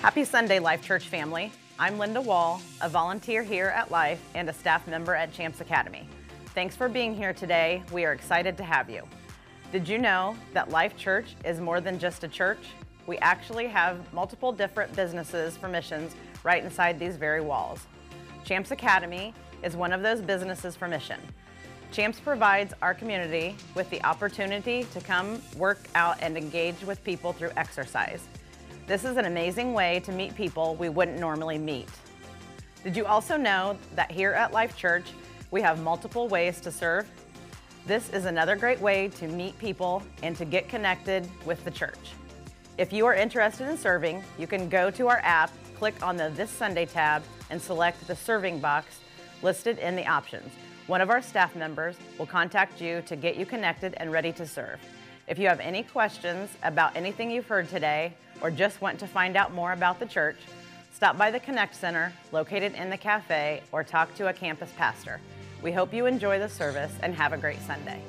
Happy Sunday, Life Church family. I'm Linda Wall, a volunteer here at Life and a staff member at Champs Academy. Thanks for being here today. We are excited to have you. Did you know that Life Church is more than just a church? We actually have multiple different businesses for missions right inside these very walls. Champs Academy is one of those businesses for mission. Champs provides our community with the opportunity to come work out and engage with people through exercise. This is an amazing way to meet people we wouldn't normally meet. Did you also know that here at Life Church, we have multiple ways to serve? This is another great way to meet people and to get connected with the church. If you are interested in serving, you can go to our app, click on the This Sunday tab, and select the serving box listed in the options. One of our staff members will contact you to get you connected and ready to serve. If you have any questions about anything you've heard today or just want to find out more about the church, stop by the Connect Center located in the cafe or talk to a campus pastor. We hope you enjoy the service and have a great Sunday.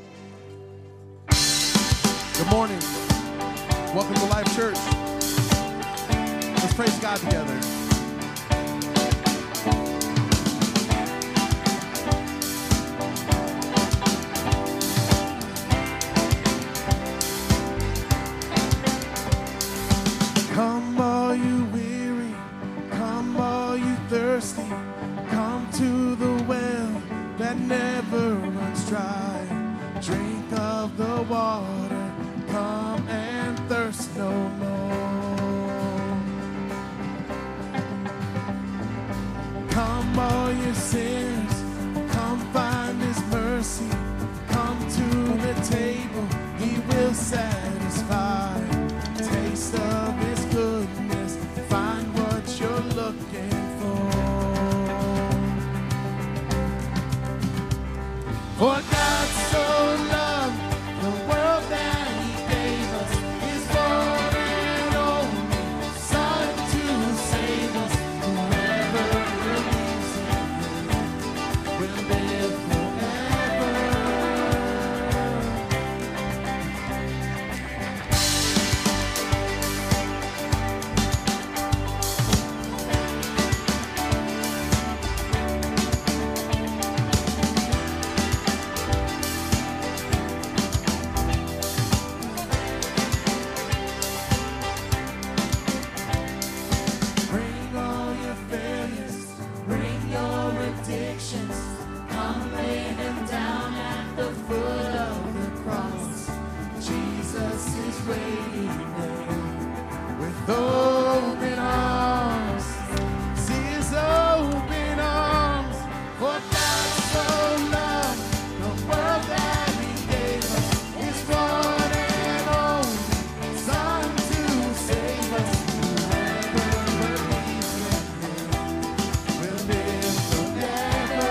Good morning. Welcome to Life Church. Let's praise God together. Come all you weary, come all you thirsty, come to the well that never runs dry. Drink of the water, come and thirst no more. Come all your sinners, come find his mercy, come to the table, he will satisfy. Taste of his goodness, find what you're looking for. For God so loved the world that he gave us his one and only Son to save us. Whoever believes in him will live forever. Bring all your failures, bring your addictions, come lay them down at the foot of the cross. Jesus is waiting there with open arms. See his open arms. For God so loved the world that he gave us his one and only Son to save us. Whoever believes in him will live forever.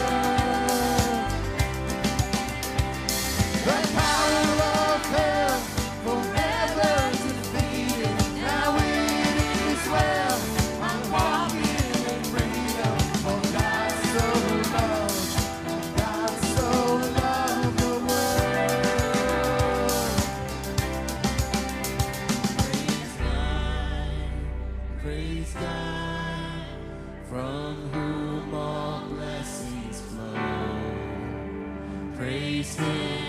The power of hell forever defeated. Now it is well. I'm walking in freedom. For God so loved the world. Praise God, from whom all blessings flow. Praise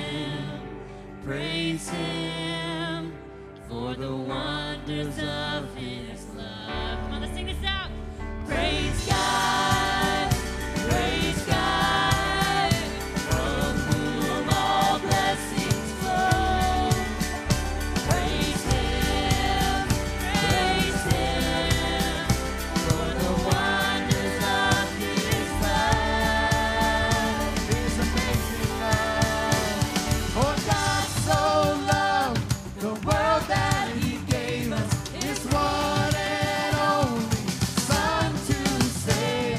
Him for the wonders of His love. Come on, let's sing this out. Praise God, from whom all blessings flow. Praise Him, for the wonders of His love. His amazing love. For God so loved the world that he gave us his one and only Son to save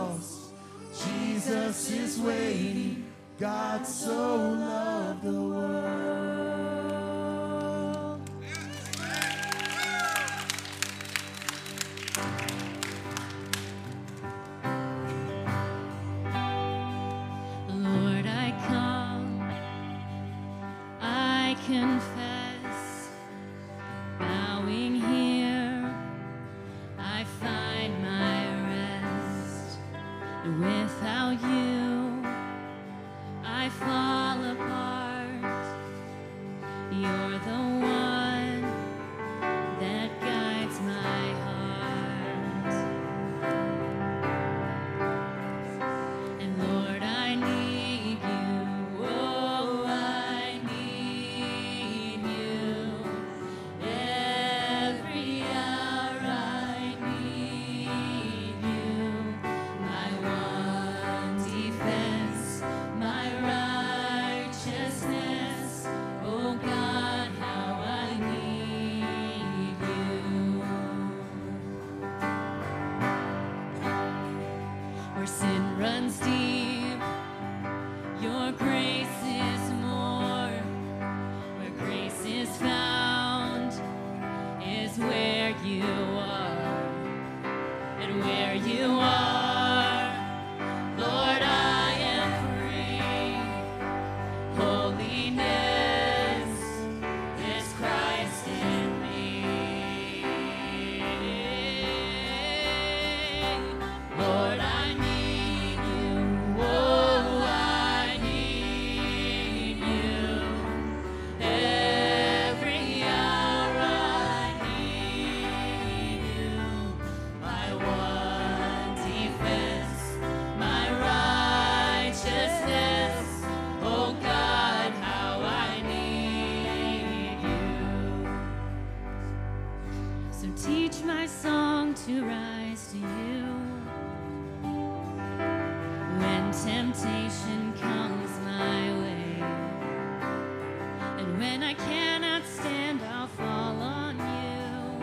cross. Jesus is waiting. God so loved the world. Lord, I come, I confess, bowing here, I find my rest. Without you, I fall apart. You're the one that guides my heart. And Lord, I need you. Oh, I need you. Every hour I need you. My one defense, my righteousness. Oh God, how I need you. Where sin runs deep, your grace is more. Where grace is found is where you are. And where you are, Lord, I am free. Holiness is Christ in me. Lord, I need you. Oh, I need you. Every hour I need you. My one defense, my righteousness. Oh God, how I need you. So teach my song to rise to you. When temptation comes my way, and when I cannot stand, I'll fall on you.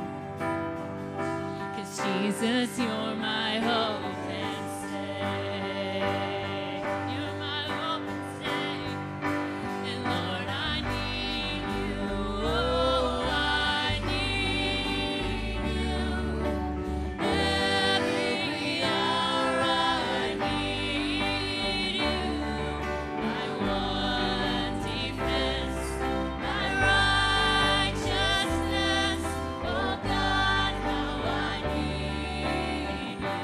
'Cause Jesus, you're my hope and stay. You're my hope and stay. And Lord, I need you. Oh, I need you. Every hour I need you. My one defense, my righteousness. Oh God, how I need you.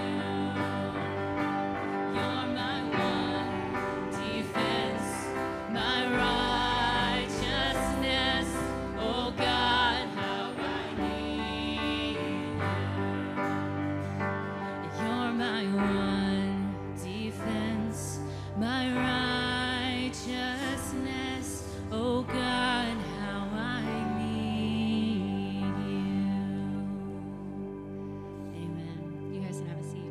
You're my one defense, my righteousness. Oh God, how I need you. You're my one defense, my righteousness. Oh God, how I need you. Amen. You guys can have a seat.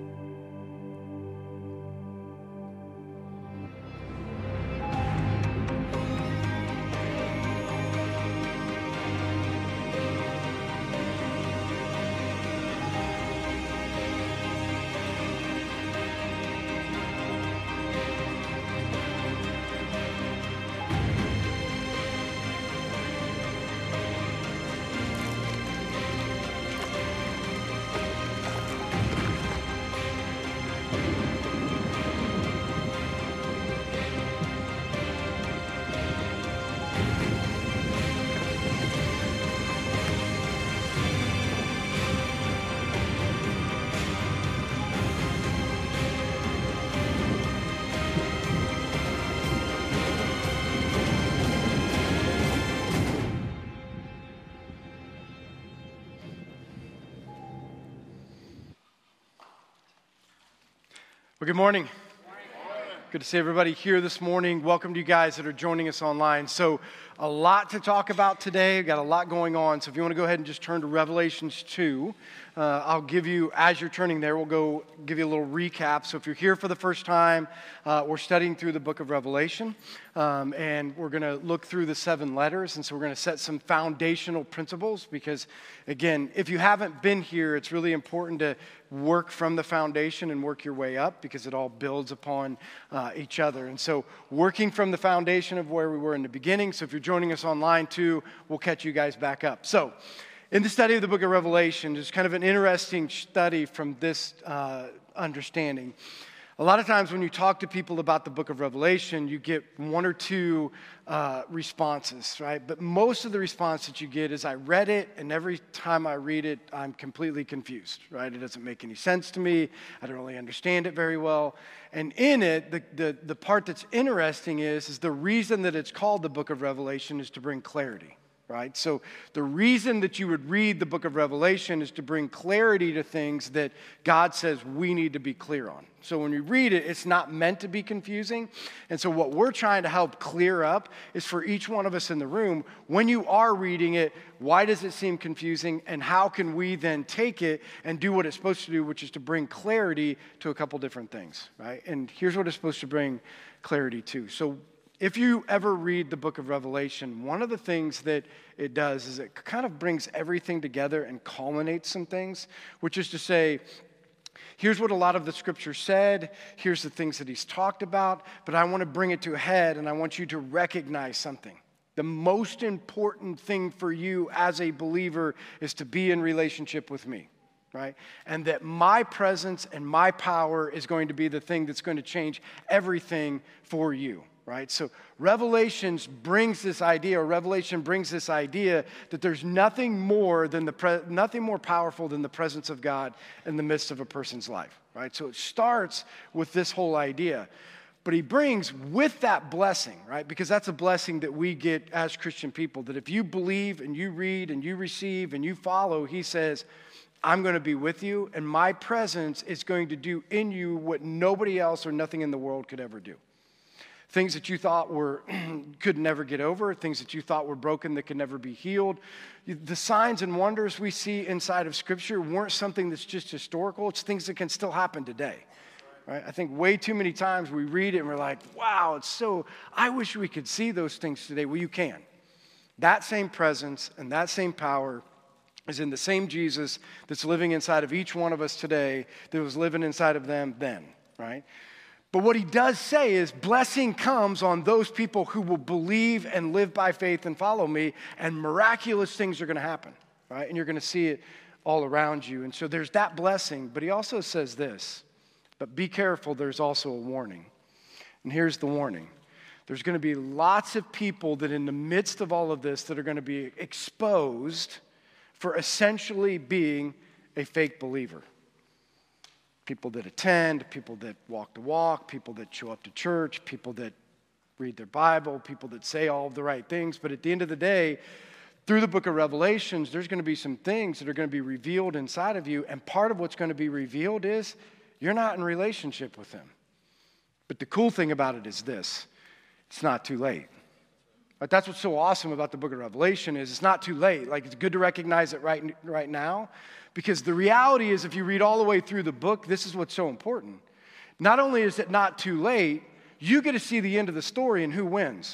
Well, good morning. Good to see everybody here this morning. Welcome to you guys that are joining us online. So a lot to talk about today. We've got a lot going on. So if you want to go ahead and just turn to Revelations 2, I'll give you, as you're turning there, we'll go give you a little recap. So if you're here for the first time, we're studying through the book of Revelation, and we're going to look through the 7 letters. And so we're going to set some foundational principles because, again, if you haven't been here, it's really important to work from the foundation and work your way up because it all builds upon each other. And so working from the foundation of where we were in the beginning. So if you're joining us online too, we'll catch you guys back up. So in the study of the book of Revelation, there's kind of an interesting study from this understanding. A lot of times when you talk to people about the book of Revelation, you get 1 or 2 responses, right? But most of the response that you get is, I read it, and every time I read it, I'm completely confused, right? It doesn't make any sense to me. I don't really understand it very well. And in it, the part that's interesting is the reason that it's called the book of Revelation is to bring clarity. Right? So the reason that you would read the book of Revelation is to bring clarity to things that God says we need to be clear on. So when you read it, it's not meant to be confusing. And so what we're trying to help clear up is for each one of us in the room, when you are reading it, why does it seem confusing? And how can we then take it and do what it's supposed to do, which is to bring clarity to a couple different things, right? And here's what it's supposed to bring clarity to. So if you ever read the book of Revelation, one of the things that it does is it kind of brings everything together and culminates some things, which is to say, here's what a lot of the scripture said, here's the things that he's talked about, but I want to bring it to a head and I want you to recognize something. The most important thing for you as a believer is to be in relationship with me. Right? And that my presence and my power is going to be the thing that's going to change everything for you. Right? So Revelation brings this idea that there's nothing more powerful than the presence of God in the midst of a person's life. Right? So it starts with this whole idea. But he brings with that blessing, right? Because that's a blessing that we get as Christian people, that if you believe and you read and you receive and you follow, he says, I'm going to be with you, and my presence is going to do in you what nobody else or nothing in the world could ever do. Things that you thought could never get over, things that you thought were broken that could never be healed. The signs and wonders we see inside of Scripture weren't something that's just historical. It's things that can still happen today. Right? I think way too many times we read it and we're like, wow, I wish we could see those things today. Well, you can. That same presence and that same power is in the same Jesus that's living inside of each one of us today that was living inside of them then, right? But what he does say is blessing comes on those people who will believe and live by faith and follow me, and miraculous things are going to happen, right? And you're going to see it all around you. And so there's that blessing, but he also says this, but be careful, there's also a warning. And here's the warning. There's going to be lots of people that in the midst of all of this that are going to be exposed for essentially being a fake believer. People that attend, people that walk the walk, people that show up to church, people that read their Bible, people that say all of the right things. But at the end of the day, through the book of Revelations, there's going to be some things that are going to be revealed inside of you. And part of what's going to be revealed is you're not in relationship with him. But the cool thing about it is this, it's not too late. But that's what's so awesome about the book of Revelation is it's not too late. Like, it's good to recognize it right now, because the reality is if you read all the way through the book, this is what's so important. Not only is it not too late, you get to see the end of the story and who wins.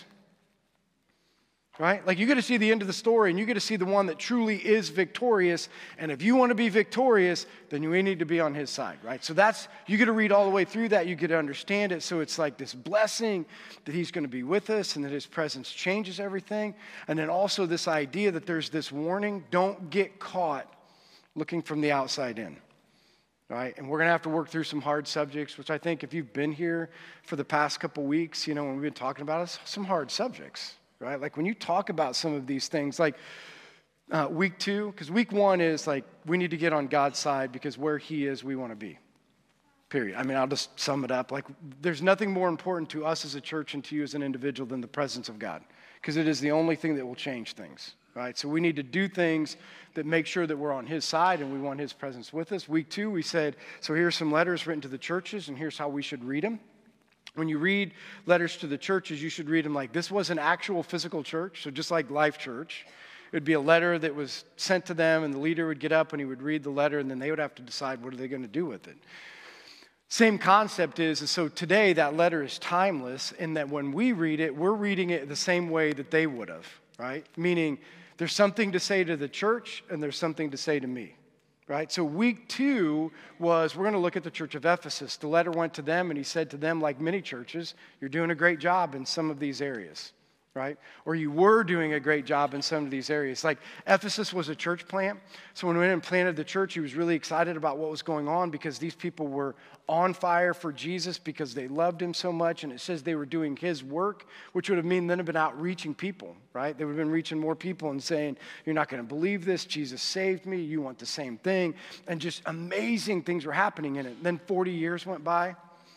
Right? Like, you get to see the end of the story and you get to see the one that truly is victorious. And if you want to be victorious, then you need to be on his side, right? So you get to read all the way through that. You get to understand it. So it's like this blessing that he's going to be with us and that his presence changes everything. And then also this idea that there's this warning, don't get caught looking from the outside in. Right? And we're going to have to work through some hard subjects, which I think if you've been here for the past couple weeks, when we've been talking about it, some hard subjects. Right? Like when you talk about some of these things, like week 2, because week 1 is like we need to get on God's side because where he is, we want to be. Period. I mean, I'll just sum it up. Like there's nothing more important to us as a church and to you as an individual than the presence of God, because it is the only thing that will change things. Right? So we need to do things that make sure that we're on his side and we want his presence with us. Week 2, we said, so here's some letters written to the churches and here's how we should read them. When you read letters to the churches, you should read them like this was an actual physical church, so just like Life Church. It would be a letter that was sent to them, and the leader would get up and he would read the letter, and then they would have to decide what are they going to do with it. Same concept is so today that letter is timeless in that when we read it, we're reading it the same way that they would have, right? Meaning there's something to say to the church and there's something to say to me, right? So week 2 was we're going to look at the church of Ephesus. The letter went to them and he said to them, like many churches, you're doing a great job in some of these areas, right? Or you were doing a great job in some of these areas. Like Ephesus was a church plant. So when we went and planted the church, he was really excited about what was going on because these people were on fire for Jesus because they loved him so much. And it says they were doing his work, which would have mean then have been out reaching people, right? They would have been reaching more people and saying, you're not going to believe this. Jesus saved me. You want the same thing. And just amazing things were happening in it. Then 40 years went by,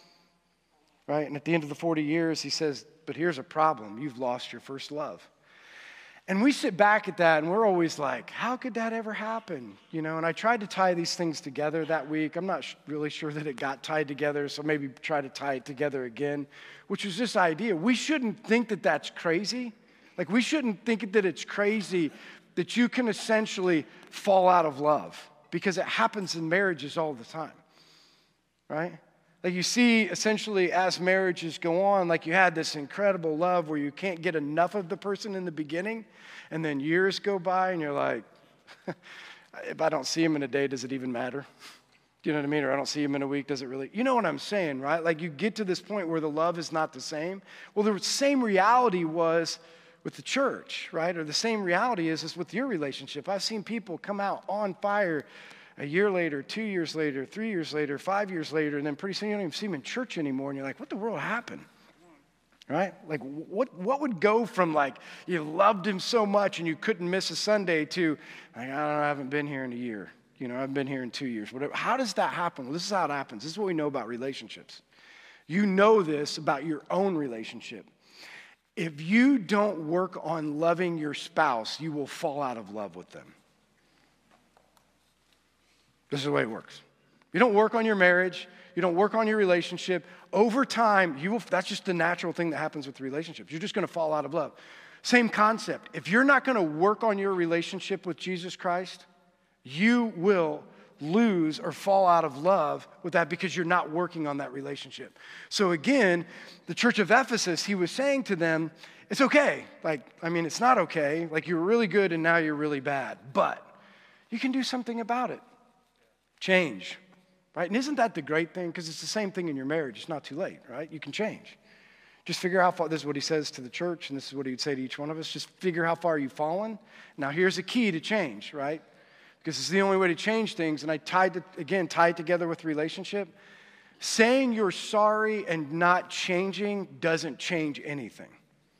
right? And at the end of the 40 years, he says, but here's a problem. You've lost your first love. And we sit back at that and we're always like, how could that ever happen? You know, and I tried to tie these things together that week. I'm not really sure that it got tied together, so maybe try to tie it together again, which was this idea. We shouldn't think that that's crazy. Like we shouldn't think that it's crazy that you can essentially fall out of love because it happens in marriages all the time, right? Like you see, essentially, as marriages go on, like you had this incredible love where you can't get enough of the person in the beginning, and then years go by, and you're like, if I don't see him in a day, does it even matter? Do you know what I mean? Or I don't see him in a week, does it really? You know what I'm saying, right? Like you get to this point where the love is not the same. Well, the same reality was with the church, right? Or the same reality is with your relationship. I've seen people come out on fire a year later, 2 years later, 3 years later, 5 years later, and then pretty soon you don't even see him in church anymore, and you're like, what the world happened? Right? Like, what would go from like, you loved him so much and you couldn't miss a Sunday to, like, I don't know, I haven't been here in a year. You know, I've been here in 2 years. Whatever. How does that happen? Well, this is how it happens. This is what we know about relationships. You know this about your own relationship. If you don't work on loving your spouse, you will fall out of love with them. This is the way it works. You don't work on your marriage. You don't work on your relationship. Over time, that's just the natural thing that happens with relationships. You're just going to fall out of love. Same concept. If you're not going to work on your relationship with Jesus Christ, you will lose or fall out of love with that because you're not working on that relationship. So again, the church of Ephesus, he was saying to them, it's okay. It's not okay. Like you were really good and now you're really bad. But you can do something about it. Change, right? And isn't that the great thing? Because it's the same thing in your marriage. It's not too late, right? You can change. Just figure out how far, this is what he says to the church, and this is what he would say to each one of us. Just figure how far you've fallen. Now, here's a key to change, right? Because it's the only way to change things, and I tie it together with relationship. Saying you're sorry and not changing doesn't change anything,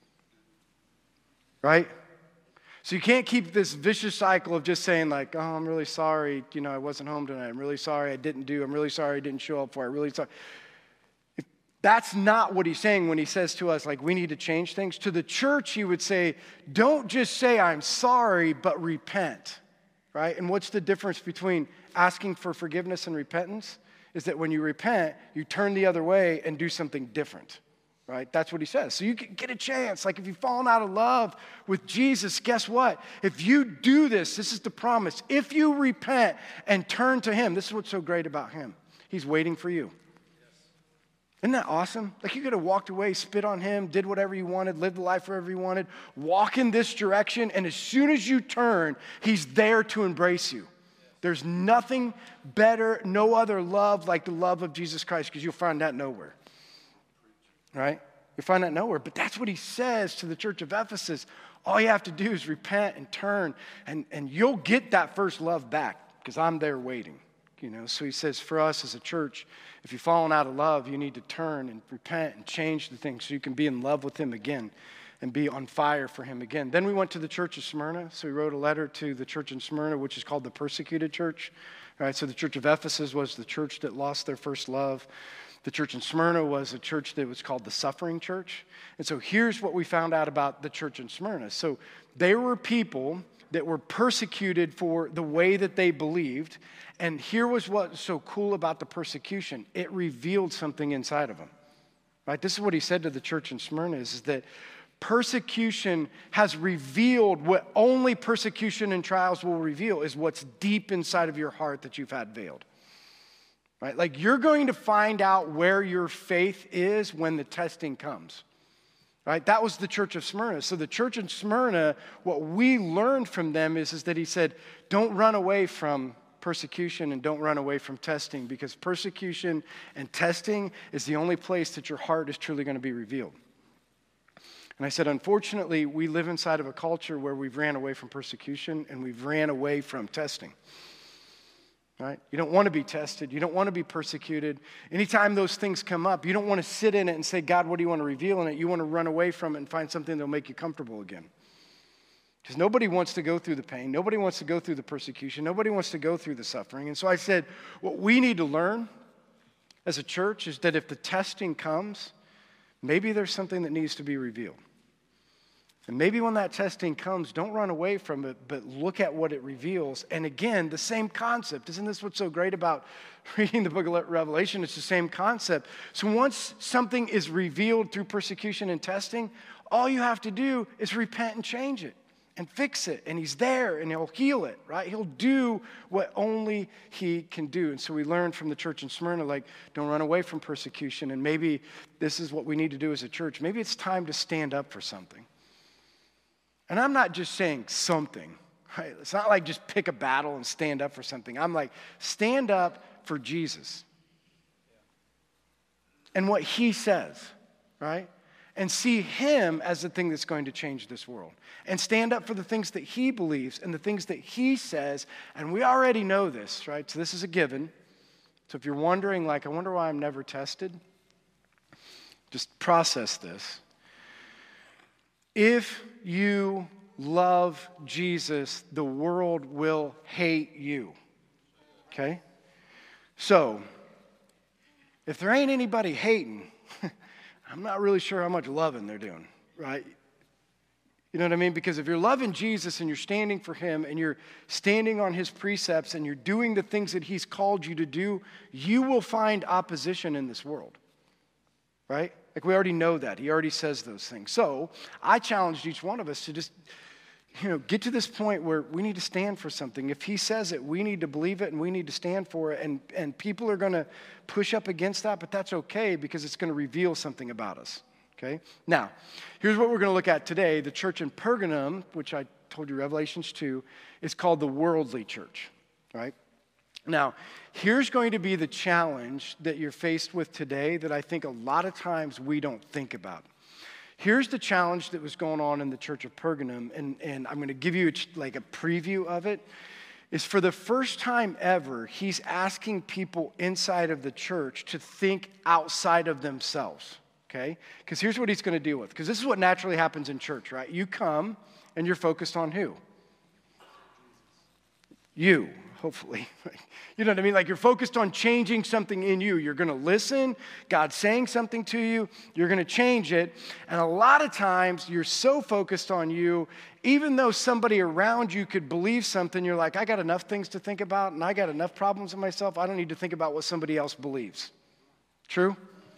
right? So you can't keep this vicious cycle of just saying like, oh, I'm really sorry, I wasn't home tonight. I'm really sorry I'm really sorry I didn't show up for it. I'm really sorry. That's not what he's saying when he says to us, like, we need to change things. To the church, he would say, don't just say I'm sorry, but repent, right? And what's the difference between asking for forgiveness and repentance? Is that when you repent, you turn the other way and do something different. Right? That's what he says. So you can get a chance. Like if you've fallen out of love with Jesus, guess what? If you do this is the promise. If you repent and turn to him, this is what's so great about him. He's waiting for you. Isn't that awesome? Like you could have walked away, spit on him, did whatever you wanted, lived the life wherever you wanted, walk in this direction, and as soon as you turn, he's there to embrace you. There's nothing better, no other love like the love of Jesus Christ, because you'll find that nowhere. Right? You find that nowhere. But that's what he says to the church of Ephesus. All you have to do is repent and turn, and you'll get that first love back because I'm there waiting. So he says for us as a church, if you've fallen out of love, you need to turn and repent and change the things so you can be in love with him again and be on fire for him again. Then we went to the church of Smyrna. So we wrote a letter to the church in Smyrna, which is called the persecuted church. All right, so the church of Ephesus was the church that lost their first love. The church in Smyrna was a church that was called the suffering church. And so here's what we found out about the church in Smyrna. So they were people that were persecuted for the way that they believed. And here was what's so cool about the persecution. It revealed something inside of them. right? This is what he said to the church in Smyrna, is that persecution has revealed what only persecution and trials will reveal, is what's deep inside of your heart that you've had veiled. Right? Like, you're going to find out where your faith is when the testing comes. Right? That was the church of Smyrna. So the church in Smyrna, what we learned from them is that he said, don't run away from persecution and don't run away from testing, because persecution and testing is the only place that your heart is truly going to be revealed. And I said, unfortunately, we live inside of a culture where we've ran away from persecution and we've ran away from testing. Right? You don't want to be tested. You don't want to be persecuted. Anytime those things come up, you don't want to sit in it and say, God, what do you want to reveal in it? You want to run away from it and find something that will make you comfortable again. Because nobody wants to go through the pain. Nobody wants to go through the persecution. Nobody wants to go through the suffering. And so I said, what we need to learn as a church is that if the testing comes, maybe there's something that needs to be revealed. And maybe when that testing comes, don't run away from it, but look at what it reveals. And again, the same concept. Isn't this what's so great about reading the book of Revelation? It's the same concept. So once something is revealed through persecution and testing, all you have to do is repent and change it and fix it. And he's there and he'll heal it, right? He'll do what only he can do. And so we learned from the church in Smyrna, like, don't run away from persecution. And maybe this is what we need to do as a church. Maybe it's time to stand up for something. And I'm not just saying something, right? It's not like just pick a battle and stand up for something. I'm like, stand up for Jesus and what he says, right? And see him as the thing that's going to change this world. And stand up for the things that he believes and the things that he says. And we already know this, right? So this is a given. So if you're wondering, like, I wonder why I'm never tested, just process this. If you love Jesus, the world will hate you. Okay? So, if there ain't anybody hating, I'm not really sure how much loving they're doing, right? You know what I mean? Because if you're loving Jesus and you're standing for him and you're standing on his precepts and you're doing the things that he's called you to do, you will find opposition in this world, right? Like, we already know that. He already says those things. So I challenged each one of us to just, get to this point where we need to stand for something. If he says it, we need to believe it and we need to stand for it. And people are going to push up against that, but that's okay because it's going to reveal something about us. Okay? Now, here's what we're going to look at today. The church in Pergamum, which I told you, Revelations 2, is called the worldly church. Right? Now, here's going to be the challenge that you're faced with today that I think a lot of times we don't think about. Here's the challenge that was going on in the church of Pergamum, and I'm going to give you like a preview of it, is for the first time ever, he's asking people inside of the church to think outside of themselves, okay? Because here's what he's going to deal with, because this is what naturally happens in church, right? You come, and you're focused on who? You. Hopefully. You know what I mean? Like, you're focused on changing something in you. You're going to listen. God's saying something to you. You're going to change it. And a lot of times, you're so focused on you, even though somebody around you could believe something, you're like, I got enough things to think about, and I got enough problems in myself. I don't need to think about what somebody else believes. True?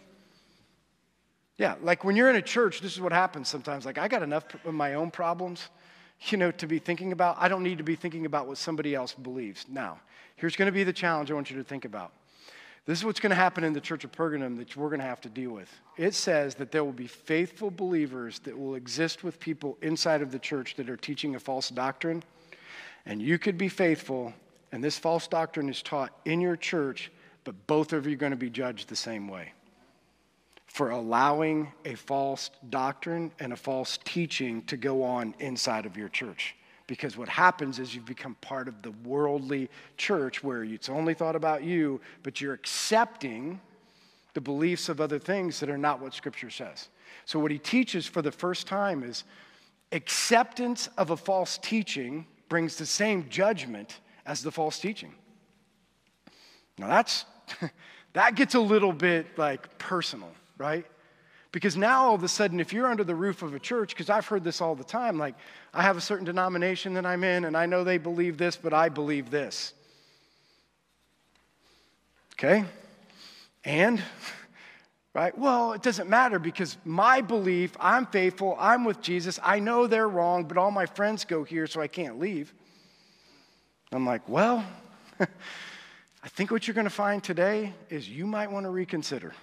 Yeah, like when you're in a church, this is what happens sometimes. Like, I got enough of my own problems, to be thinking about. I don't need to be thinking about what somebody else believes. Now, here's going to be the challenge I want you to think about. This is what's going to happen in the church of Pergamum that we're going to have to deal with. It says that there will be faithful believers that will exist with people inside of the church that are teaching a false doctrine. And you could be faithful, and this false doctrine is taught in your church, but both of you are going to be judged the same way for allowing a false doctrine and a false teaching to go on inside of your church. Because what happens is you've become part of the worldly church where it's only thought about you, but you're accepting the beliefs of other things that are not what Scripture says. So what he teaches for the first time is acceptance of a false teaching brings the same judgment as the false teaching. Now that gets a little bit like personal, right? Because now all of a sudden, if you're under the roof of a church, because I've heard this all the time, like, I have a certain denomination that I'm in, and I know they believe this, but I believe this. Okay? And right? Well, it doesn't matter because my belief, I'm faithful, I'm with Jesus, I know they're wrong, but all my friends go here, so I can't leave. I'm like, well, I think what you're going to find today is you might want to reconsider.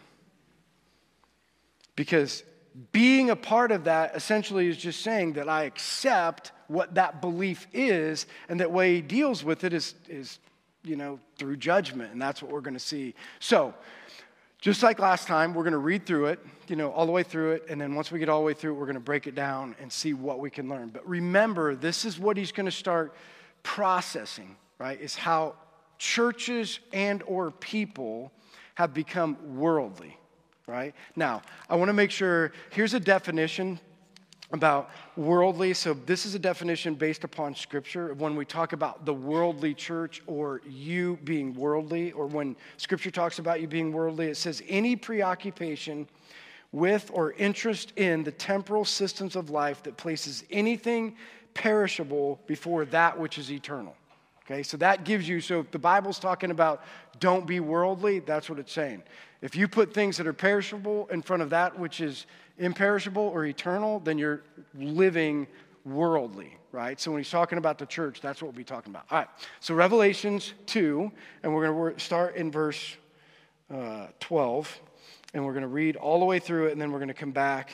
Because being a part of that essentially is just saying that I accept what that belief is, and that way he deals with it is through judgment, and that's what we're going to see. So, just like last time, we're going to read through it, all the way through it, and then once we get all the way through it, we're going to break it down and see what we can learn. But remember, this is what he's going to start processing, right, is how churches and or people have become worldly, right? Now, I want to make sure, here's a definition about worldly. So this is a definition based upon Scripture. When we talk about the worldly church or you being worldly, or when Scripture talks about you being worldly, it says any preoccupation with or interest in the temporal systems of life that places anything perishable before that which is eternal. Okay, so that gives you, so if the Bible's talking about don't be worldly, that's what it's saying. If you put things that are perishable in front of that which is imperishable or eternal, then you're living worldly, right? So when he's talking about the church, that's what we'll be talking about. All right, so Revelations 2, and we're going to start in verse 12, and we're going to read all the way through it, and then we're going to come back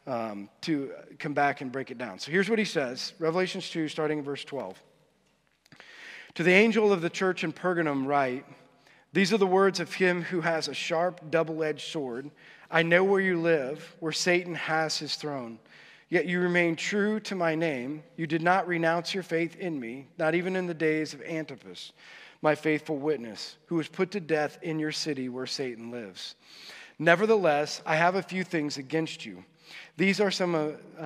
and break it down. So here's what he says, Revelations 2, starting in verse 12. To the angel of the church in Pergamum write, these are the words of him who has a sharp, double-edged sword. I know where you live, where Satan has his throne. Yet you remain true to my name. You did not renounce your faith in me, not even in the days of Antipas, my faithful witness, who was put to death in your city where Satan lives. Nevertheless, I have a few things against you. There are some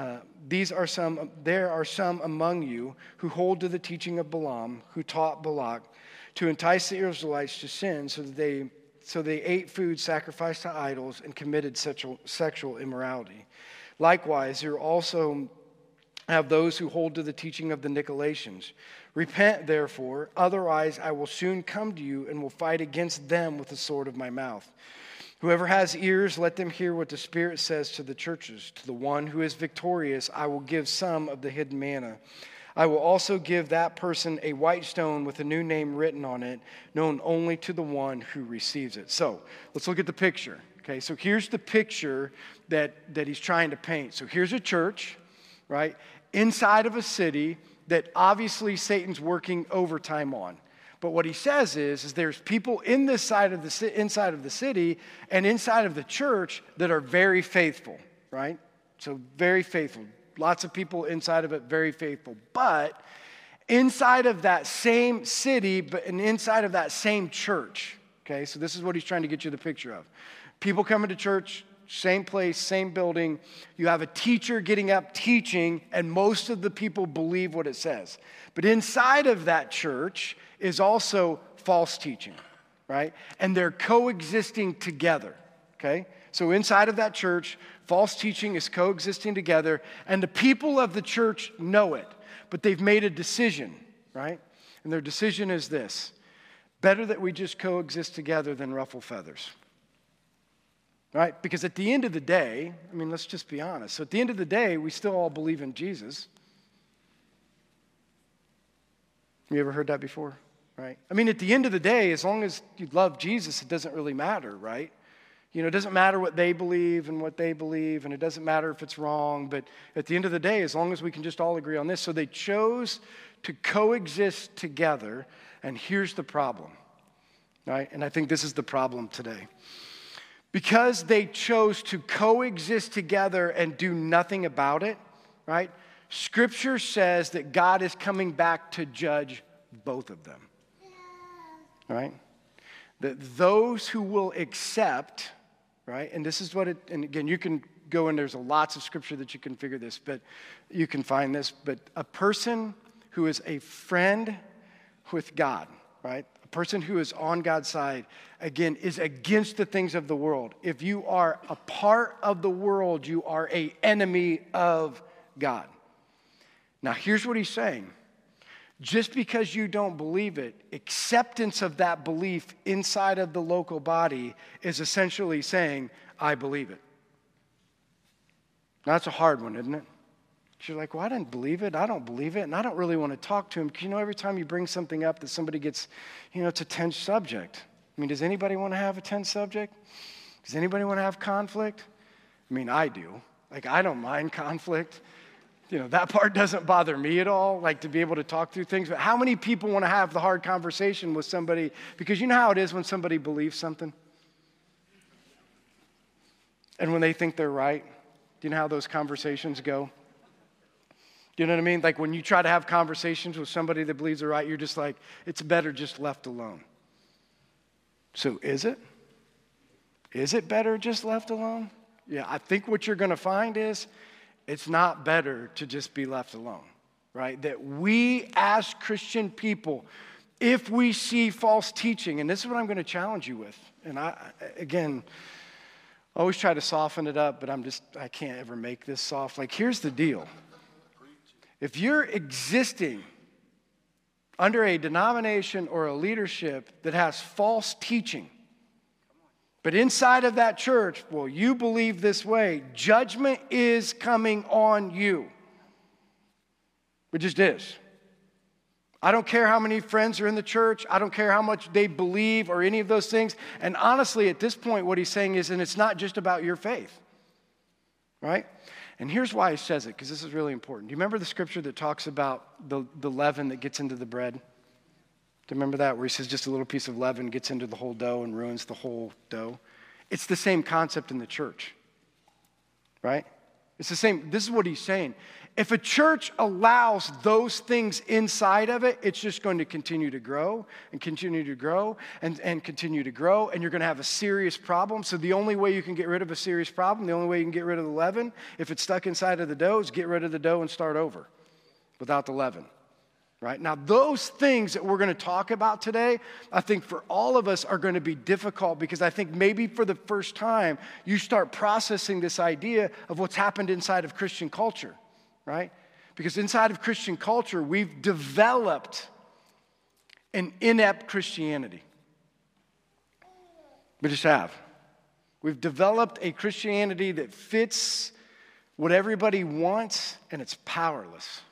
among you who hold to the teaching of Balaam, who taught Balak to entice the Israelites to sin, so they ate food sacrificed to idols and committed sexual immorality. Likewise, there also have those who hold to the teaching of the Nicolaitans. Repent, therefore, otherwise I will soon come to you and will fight against them with the sword of my mouth. Whoever has ears, let them hear what the Spirit says to the churches. To the one who is victorious, I will give some of the hidden manna. I will also give that person a white stone with a new name written on it, known only to the one who receives it. So let's look at the picture. Okay, so here's the picture that he's trying to paint. So here's a church, right, inside of a city that obviously Satan's working overtime on. But what he says is there's people in this inside of the city and inside of the church that are very faithful, right? So very faithful. Lots of people inside of it, very faithful. But inside of that same city, and inside of that same church, okay? So this is what he's trying to get you the picture of. People coming to church, same place, same building. You have a teacher getting up teaching, and most of the people believe what it says. But inside of that church is also false teaching, right? And they're coexisting together, okay? So inside of that church, false teaching is coexisting together, and the people of the church know it, but they've made a decision, right? And their decision is this: better that we just coexist together than ruffle feathers, right? Because at the end of the day, I mean, let's just be honest. So at the end of the day, we still all believe in Jesus. You ever heard that before? Right? I mean, at the end of the day, as long as you love Jesus, it doesn't really matter, right? You know, it doesn't matter what they believe, and it doesn't matter if it's wrong, but at the end of the day, as long as we can just all agree on this. So they chose to coexist together, and here's the problem, right? And I think this is the problem today. Because they chose to coexist together and do nothing about it, right? Scripture says that God is coming back to judge both of them. Right? That those who will accept, right? And this is and again, you can go and there's lots of scripture that you can figure this, but you can find this. But a person who is a friend with God, right? A person who is on God's side, again, is against the things of the world. If you are a part of the world, you are an enemy of God. Now, here's what he's saying. just because you don't believe it, acceptance of that belief inside of the local body is essentially saying, I believe it. Now, that's a hard one, isn't it? You're like, well, I didn't believe it. I don't believe it. And I don't really want to talk to him. Because, every time you bring something up that somebody gets, it's a tense subject. I mean, does anybody want to have a tense subject? Does anybody want to have conflict? I mean, I do. Like, I don't mind conflict. That part doesn't bother me at all, like to be able to talk through things. But how many people want to have the hard conversation with somebody? Because you know how it is when somebody believes something? And when they think they're right? Do you know how those conversations go? Do you know what I mean? Like when you try to have conversations with somebody that believes they're right, you're just like, it's better just left alone. So is it? Is it better just left alone? Yeah, I think what you're going to find is it's not better to just be left alone, right? That we as Christian people, if we see false teaching, and this is what I'm going to challenge you with, and I always try to soften it up, but I can't ever make this soft. Like, here's the deal. If you're existing under a denomination or a leadership that has false teaching, but inside of that church, well, you believe this way, judgment is coming on you. It just is. I don't care how many friends are in the church. I don't care how much they believe or any of those things. And honestly, at this point, what he's saying is, and it's not just about your faith, right? And here's why he says it, because this is really important. Do you remember the scripture that talks about the leaven that gets into the bread? Do you remember that, where he says just a little piece of leaven gets into the whole dough and ruins the whole dough? It's the same concept in the church, right? It's the same. This is what he's saying. If a church allows those things inside of it, it's just going to continue to grow and continue to grow and continue to grow, and you're going to have a serious problem. So the only way you can get rid of a serious problem, the only way you can get rid of the leaven, if it's stuck inside of the dough, is get rid of the dough and start over without the leaven. Right? Now, those things that we're going to talk about today, I think for all of us are going to be difficult, because I think maybe for the first time, you start processing this idea of what's happened inside of Christian culture, right? Because inside of Christian culture, we've developed an inept Christianity. We just have. We've developed a Christianity that fits what everybody wants, and it's powerless.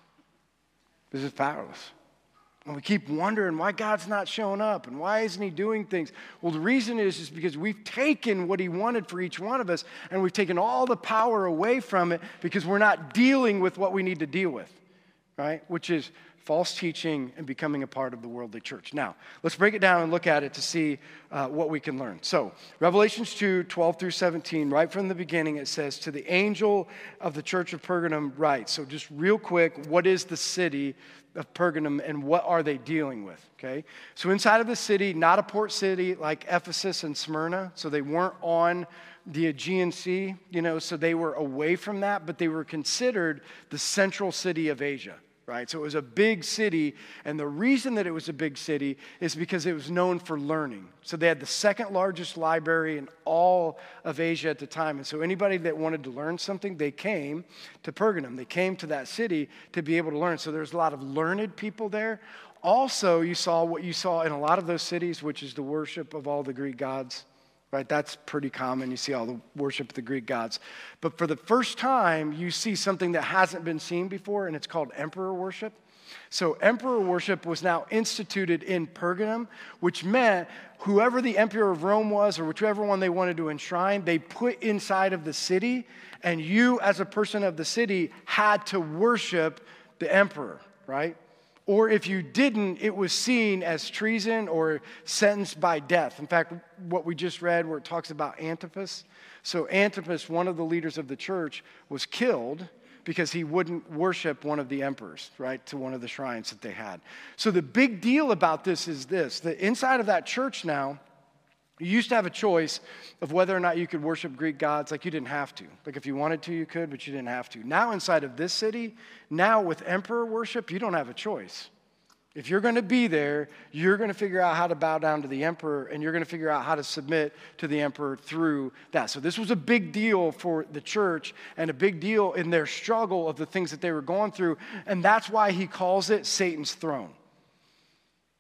This is powerless. And we keep wondering why God's not showing up and why isn't he doing things? Well, the reason is because we've taken what he wanted for each one of us, and we've taken all the power away from it because we're not dealing with what we need to deal with, right? Which is false teaching and becoming a part of the worldly church. Now, let's break it down and look at it to see what we can learn. So, Revelations 2, 12 through 17, right from the beginning, it says, to the angel of the church of Pergamum write. So just real quick, what is the city of Pergamum and what are they dealing with, okay? So inside of the city, not a port city like Ephesus and Smyrna, so they weren't on the Aegean Sea, so they were away from that, but they were considered the central city of Asia. Right? So it was a big city, and the reason that it was a big city is because it was known for learning. So they had the second largest library in all of Asia at the time. And so anybody that wanted to learn something, they came to Pergamum. They came to that city to be able to learn. So there's a lot of learned people there. Also, you saw what you saw in a lot of those cities, which is the worship of all the Greek gods. Right, that's pretty common. You see all the worship of the Greek gods. But for the first time, you see something that hasn't been seen before, and it's called emperor worship. So emperor worship was now instituted in Pergamum, which meant whoever the emperor of Rome was, or whichever one they wanted to enshrine, they put inside of the city, and you as a person of the city had to worship the emperor, right? Or if you didn't, it was seen as treason or sentenced by death. In fact, what we just read where it talks about Antipas. So Antipas, one of the leaders of the church, was killed because he wouldn't worship one of the emperors, right, to one of the shrines that they had. So the big deal about this is this, that inside of that church now, you used to have a choice of whether or not you could worship Greek gods. Like, you didn't have to. Like, if you wanted to, you could, but you didn't have to. Now, inside of this city, now with emperor worship, you don't have a choice. If you're going to be there, you're going to figure out how to bow down to the emperor, and you're going to figure out how to submit to the emperor through that. So this was a big deal for the church and a big deal in their struggle of the things that they were going through, and that's why he calls it Satan's throne.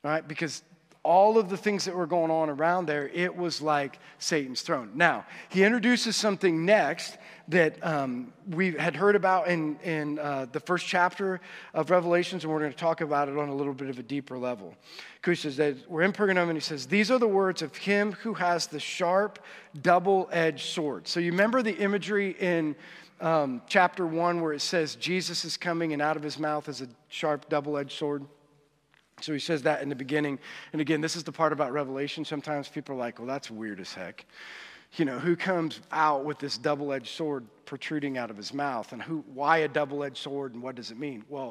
right? Because all of the things that were going on around there, it was like Satan's throne. Now, he introduces something next that we had heard about in the first chapter of Revelations, and we're going to talk about it on a little bit of a deeper level. Because he says that we're in Pergamum, and he says, these are the words of him who has the sharp, double-edged sword. So you remember the imagery in chapter 1 where it says Jesus is coming and out of his mouth is a sharp, double-edged sword? So he says that in the beginning. And again, this is the part about Revelation. Sometimes people are like, well, that's weird as heck. You know, who comes out with this double-edged sword protruding out of his mouth? And why a double-edged sword, and what does it mean? Well,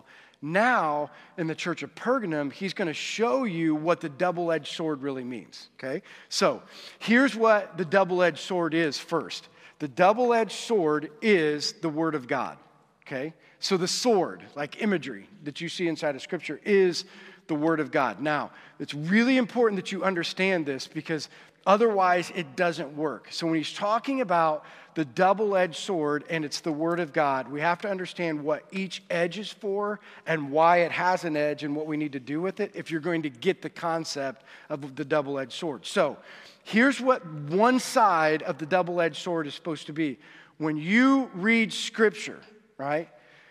now in the church of Pergamum, he's going to show you what the double-edged sword really means, okay? So here's what the double-edged sword is first. The double-edged sword is the Word of God, okay? So the sword, like imagery that you see inside of Scripture, is the Word of God. Now, it's really important that you understand this because otherwise it doesn't work. So when he's talking about the double-edged sword and it's the Word of God, we have to understand what each edge is for and why it has an edge and what we need to do with it if you're going to get the concept of the double-edged sword. So here's what one side of the double-edged sword is supposed to be. When you read Scripture, right,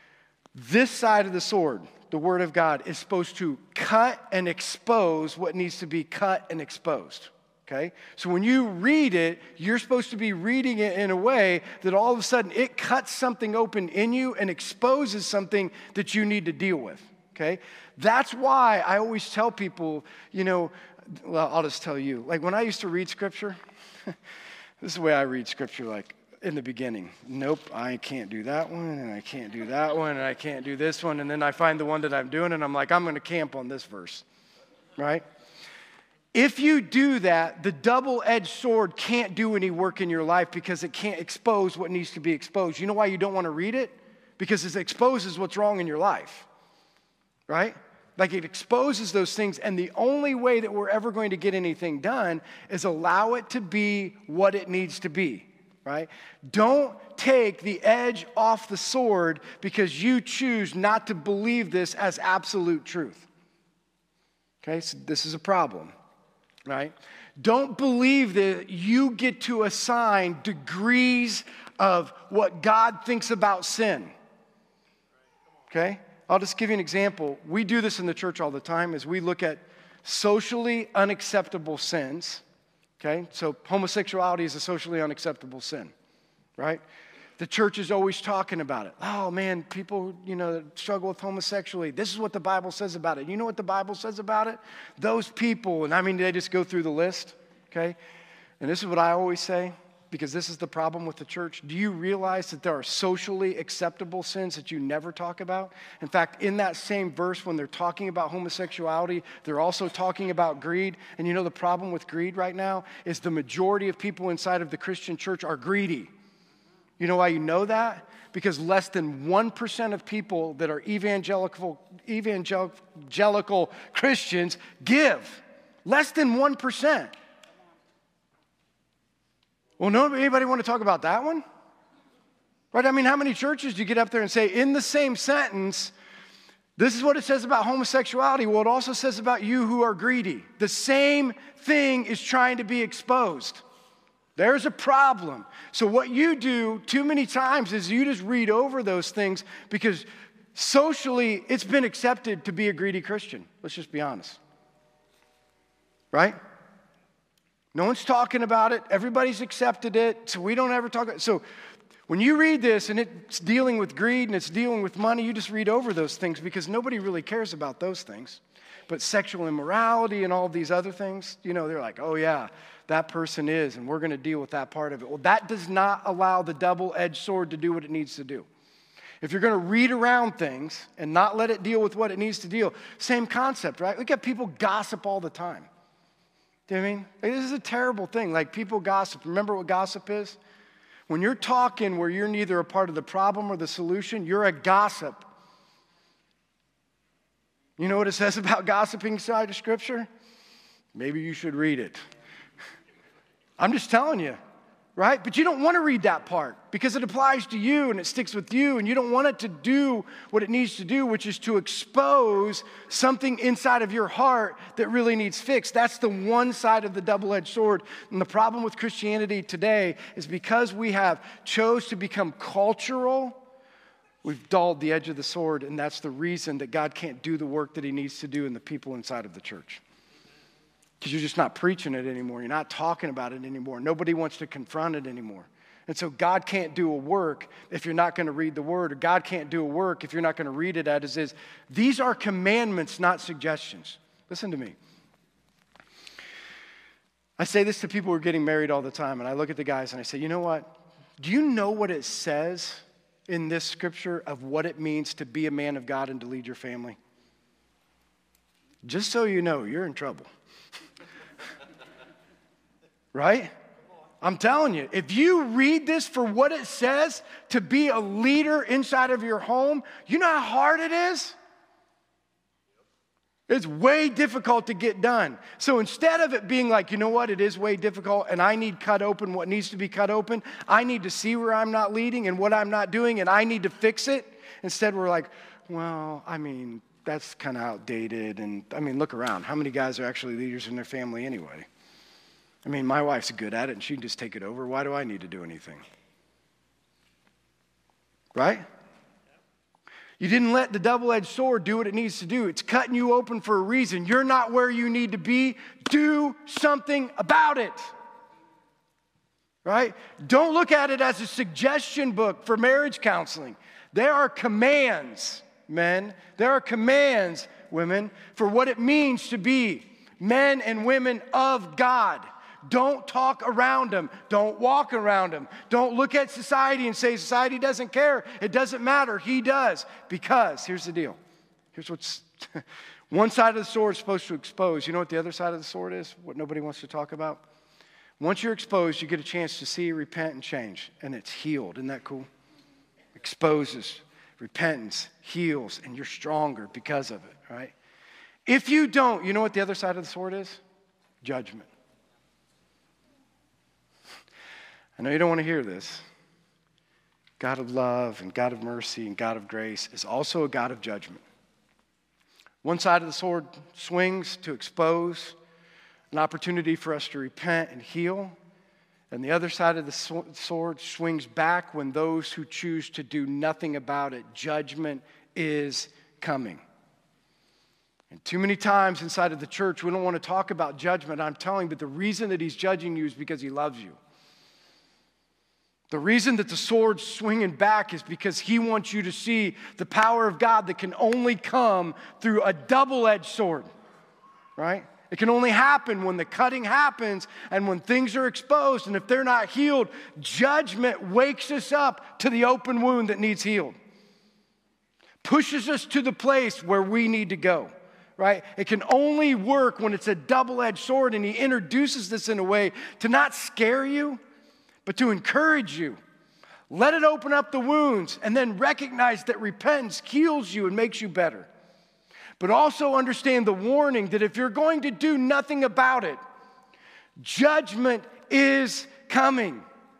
this side of the sword, the Word of God, is supposed to cut and expose what needs to be cut and exposed, okay? So when you read it, you're supposed to be reading it in a way that all of a sudden it cuts something open in you and exposes something that you need to deal with, okay? That's why I always tell people, you know, well, I'll just tell you, like when I used to read Scripture, this is the way I read Scripture, like, in the beginning, nope, I can't do that one, and I can't do that one, and I can't do this one, and then I find the one that I'm doing, and I'm like, I'm going to camp on this verse, right? If you do that, the double-edged sword can't do any work in your life because it can't expose what needs to be exposed. You know why you don't want to read it? Because it exposes what's wrong in your life, right? Like it exposes those things, and the only way that we're ever going to get anything done is allow it to be what it needs to be. Right? Don't take the edge off the sword because you choose not to believe this as absolute truth. Okay, so this is a problem, right? Don't believe that you get to assign degrees of what God thinks about sin. Okay? I'll just give you an example. We do this in the church all the time as we look at socially unacceptable sins. Okay, so homosexuality is a socially unacceptable sin, right? The church is always talking about it. Oh man, people, you know, struggle with homosexuality. This is what the Bible says about it. You know what the Bible says about it? Those people, and I mean, they just go through the list, okay? And this is what I always say, because this is the problem with the church. Do you realize that there are socially acceptable sins that you never talk about? In fact, in that same verse, when they're talking about homosexuality, they're also talking about greed. And you know the problem with greed right now is the majority of people inside of the Christian church are greedy. You know why you know that? Because less than 1% of people that are evangelical Christians give. Less than 1%. Well, anybody want to talk about that one? Right? I mean, how many churches do you get up there and say, in the same sentence, this is what it says about homosexuality? Well, it also says about you who are greedy. The same thing is trying to be exposed. There's a problem. So what you do too many times is you just read over those things because socially it's been accepted to be a greedy Christian. Let's just be honest. Right? No one's talking about it. Everybody's accepted it, so we don't ever talk about it. So when you read this and it's dealing with greed and it's dealing with money, you just read over those things because nobody really cares about those things. But sexual immorality and all these other things, you know, they're like, oh yeah, that person is, and we're going to deal with that part of it. Well, that does not allow the double-edged sword to do what it needs to do. If you're going to read around things and not let it deal with what it needs to deal, same concept, right? We got people gossip all the time. Do you know what I mean? Like, this is a terrible thing. Like, people gossip. Remember what gossip is? When you're talking where you're neither a part of the problem or the solution, you're a gossip. You know what it says about gossiping side of Scripture? Maybe you should read it. I'm just telling you. right? But you don't want to read that part because it applies to you and it sticks with you, and you don't want it to do what it needs to do, which is to expose something inside of your heart that really needs fixed. That's the one side of the double-edged sword. And the problem with Christianity today is because we have chose to become cultural, we've dulled the edge of the sword, and that's the reason that God can't do the work that he needs to do in the people inside of the church. Because you're just not preaching it anymore. You're not talking about it anymore. Nobody wants to confront it anymore. And so God can't do a work if you're not going to read the word, or God can't do a work if you're not going to read it as is. These are commandments, not suggestions. Listen to me. I say this to people who are getting married all the time, and I look at the guys and I say, you know what? Do you know what it says in this scripture of what it means to be a man of God and to lead your family? Just so you know, you're in trouble. Right? I'm telling you, if you read this for what it says to be a leader inside of your home, you know how hard it is? It's way difficult to get done. So instead of it being like, you know what, it is way difficult and I need cut open what needs to be cut open, I need to see where I'm not leading and what I'm not doing and I need to fix it. Instead we're like, well, I mean, that's kind of outdated. And I mean, look around. How many guys are actually leaders in their family anyway? I mean, my wife's good at it and she can just take it over. Why do I need to do anything? Right? You didn't let the double-edged sword do what it needs to do. It's cutting you open for a reason. You're not where you need to be. Do something about it. Right? Don't look at it as a suggestion book for marriage counseling. There are commands, men. There are commands, women, for what it means to be men and women of God. Don't talk around them. Don't walk around them. Don't look at society and say society doesn't care. It doesn't matter. He does. Because here's the deal. Here's what's one side of the sword is supposed to expose. You know what the other side of the sword is? What nobody wants to talk about? Once you're exposed, you get a chance to see, repent, and change. And it's healed. Isn't that cool? Exposes, repentance, heals, and you're stronger because of it, right? If you don't, you know what the other side of the sword is? Judgment. I know you don't want to hear this. God of love and God of mercy and God of grace is also a God of judgment. One side of the sword swings to expose, an opportunity for us to repent and heal. And the other side of the sword swings back when those who choose to do nothing about it, judgment is coming. And too many times inside of the church, we don't want to talk about judgment. I'm telling you, but the reason that he's judging you is because he loves you. The reason that the sword's swinging back is because he wants you to see the power of God that can only come through a double-edged sword, right? It can only happen when the cutting happens and when things are exposed. And if they're not healed, judgment wakes us up to the open wound that needs healed. Pushes us to the place where we need to go, right? It can only work when it's a double-edged sword, and he introduces this in a way to not scare you, but to encourage you. Let it open up the wounds and then recognize that repentance heals you and makes you better. But also understand the warning that if you're going to do nothing about it, judgment is coming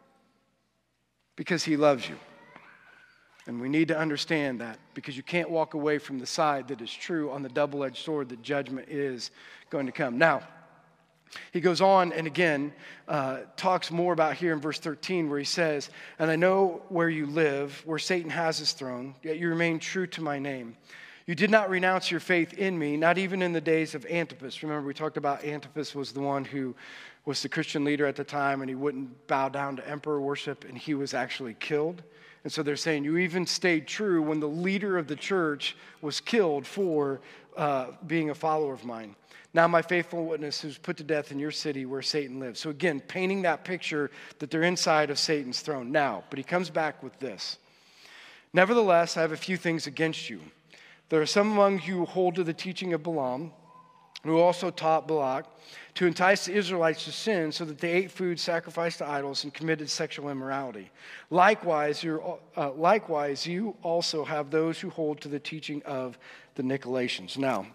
because he loves you. And we need to understand that because you can't walk away from the side that is true on the double-edged sword that judgment is going to come. Now, he goes on and again talks more about here in verse 13 where he says, and I know where you live, where Satan has his throne, yet you remain true to my name. You did not renounce your faith in me, not even in the days of Antipas. Remember, we talked about Antipas was the one who was the Christian leader at the time, and he wouldn't bow down to emperor worship, and he was actually killed. And so they're saying you even stayed true when the leader of the church was killed for being a follower of mine. Now my faithful witness who's put to death in your city where Satan lives. So again, painting that picture that they're inside of Satan's throne. Now, but he comes back with this. Nevertheless, I have a few things against you. There are some among you who hold to the teaching of Balaam, who also taught Balak to entice the Israelites to sin so that they ate food sacrificed to idols and committed sexual immorality. Likewise, you also have those who hold to the teaching of the Nicolaitans. Now,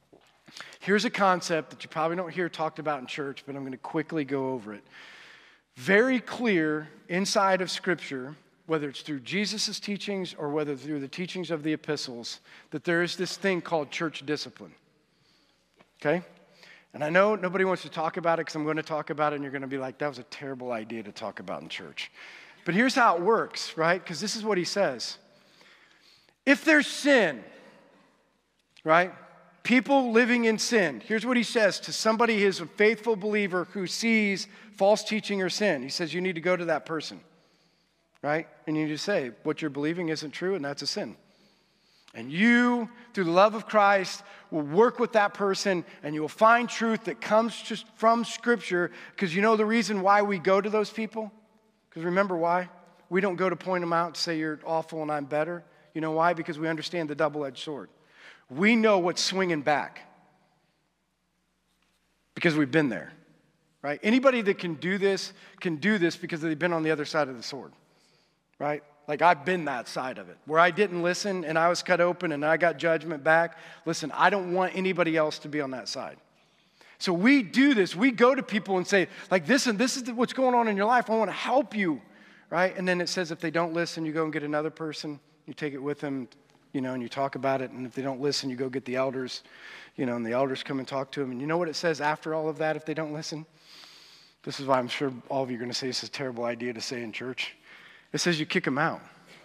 here's a concept that you probably don't hear talked about in church, but I'm going to quickly go over it. very clear inside of Scripture, whether it's through Jesus' teachings or whether through the teachings of the epistles, that there is this thing called church discipline. Okay? And I know nobody wants to talk about it because I'm going to talk about it and you're going to be like, that was a terrible idea to talk about in church. But here's how it works, right? Because this is what he says. If there's sin, right? People living in sin. Here's what he says to somebody who's a faithful believer who sees false teaching or sin. He says you need to go to that person, right? And you need to say, what you're believing isn't true and that's a sin. And you, through the love of Christ, will work with that person and you will find truth that comes just from Scripture, because you know the reason why we go to those people? Because remember why? We don't go to point them out and say you're awful and I'm better. You know why? Because we understand the double-edged sword. We know what's swinging back because we've been there, right? Anybody that can do this because they've been on the other side of the sword, right? Like I've been that side of it, where I didn't listen and I was cut open and I got judgment back. Listen, I don't want anybody else to be on that side. So we do this. We go to people and say, like, this is what's going on in your life. I want to help you, right? And then it says if they don't listen, you go and get another person. You take it with them, and you talk about it. And if they don't listen, you go get the elders, and the elders come and talk to them. And you know what it says after all of that if they don't listen? This is why I'm sure all of you are going to say this is a terrible idea to say in church. It says you kick them out.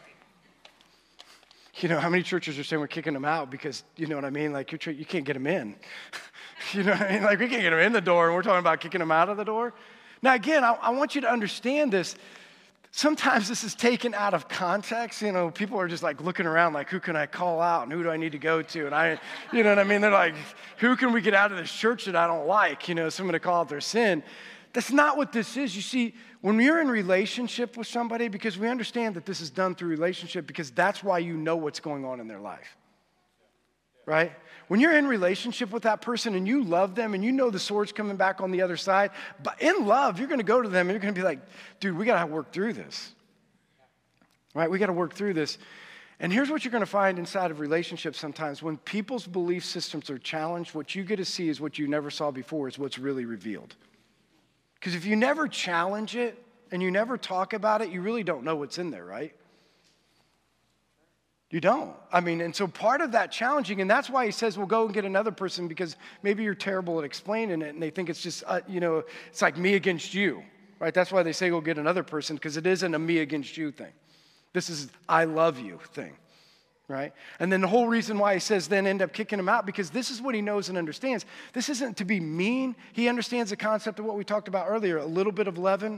How many churches are saying we're kicking them out because, you know what I mean? Like, you can't get them in. You know what I mean? Like, we can't get them in the door, and we're talking about kicking them out of the door. Now, again, I want you to understand this. Sometimes this is taken out of context. People are just like looking around like, who can I call out and who do I need to go to? And you know what I mean? They're like, who can we get out of this church that I don't like? Someone to call out their sin. That's not what this is. You see, when you're in relationship with somebody, because we understand that this is done through relationship, because that's why you know what's going on in their life, right? When you're in relationship with that person and you love them and you know the sword's coming back on the other side, but in love, you're going to go to them and you're going to be like, dude, we got to work through this, right? We got to work through this. And here's what you're going to find inside of relationships sometimes. When people's belief systems are challenged, what you get to see is what you never saw before is what's really revealed. Because if you never challenge it and you never talk about it, you really don't know what's in there, right? You don't. And so part of that challenging, and that's why he says, well, go and get another person, because maybe you're terrible at explaining it and they think it's just, it's like me against you, right? That's why they say go get another person, because it isn't a me against you thing. This is I love you thing, right? And then the whole reason why he says then end up kicking him out, because this is what he knows and understands. This isn't to be mean. He understands the concept of what we talked about earlier, a little bit of leaven.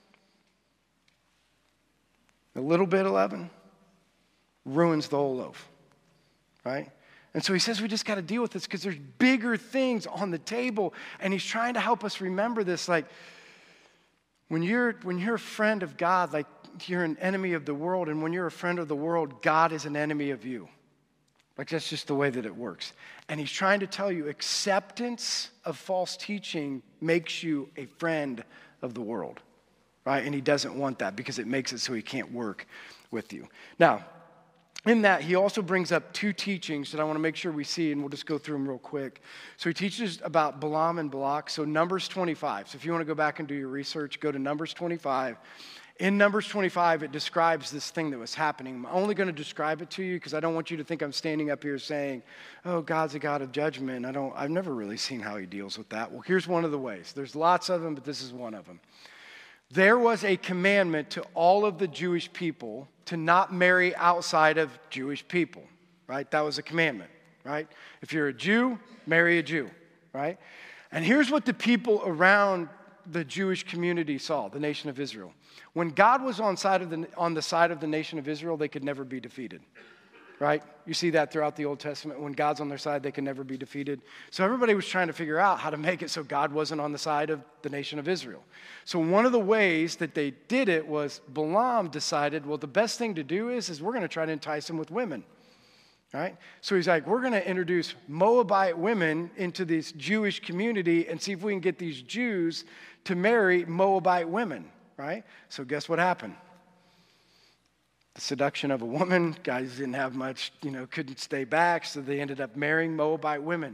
A little bit of leaven ruins the whole loaf, right? And so he says we just got to deal with this because there's bigger things on the table. And he's trying to help us remember this. Like, when you're a friend of God, like, you're an enemy of the world. And when you're a friend of the world, God is an enemy of you. Like, that's just the way that it works. And he's trying to tell you acceptance of false teaching makes you a friend of the world, right? And he doesn't want that because it makes it so he can't work with you. Now, in that, he also brings up two teachings that I want to make sure we see, and we'll just go through them real quick. So he teaches about Balaam and Balak. So Numbers 25. So if you want to go back and do your research, go to Numbers 25. In Numbers 25, it describes this thing that was happening. I'm only going to describe it to you because I don't want you to think I'm standing up here saying, oh, God's a God of judgment. I've never really seen how he deals with that. Well, here's one of the ways. There's lots of them, but this is one of them. There was a commandment to all of the Jewish people to not marry outside of Jewish people, right? That was a commandment, right? If you're a Jew, marry a Jew, right? And here's what the people around the Jewish community saw, the nation of Israel. When God was on the side of the nation of Israel, they could never be defeated, right? You see that throughout the Old Testament. When God's on their side, they can never be defeated. So everybody was trying to figure out how to make it so God wasn't on the side of the nation of Israel. So one of the ways that they did it was Balaam decided, well, the best thing to do is we're going to try to entice them with women, right? So he's like, we're going to introduce Moabite women into this Jewish community and see if we can get these Jews to marry Moabite women, right? So guess what happened? The seduction of a woman. Guys didn't have much, couldn't stay back, so they ended up marrying Moabite women.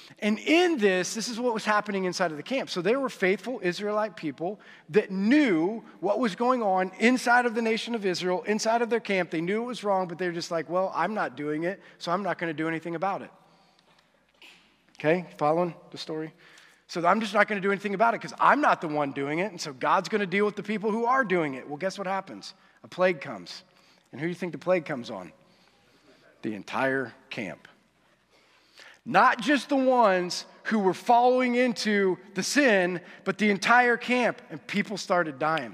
And in this is what was happening inside of the camp. So they were faithful Israelite people that knew what was going on inside of the nation of Israel, inside of their camp. They knew it was wrong, but they were just like, well, I'm not doing it, so I'm not going to do anything about it. Okay, following the story? So I'm just not going to do anything about it because I'm not the one doing it, and so God's going to deal with the people who are doing it. Well, guess what happens? A plague comes. And who do you think the plague comes on? The entire camp. Not just the ones who were following into the sin, but the entire camp. And people started dying.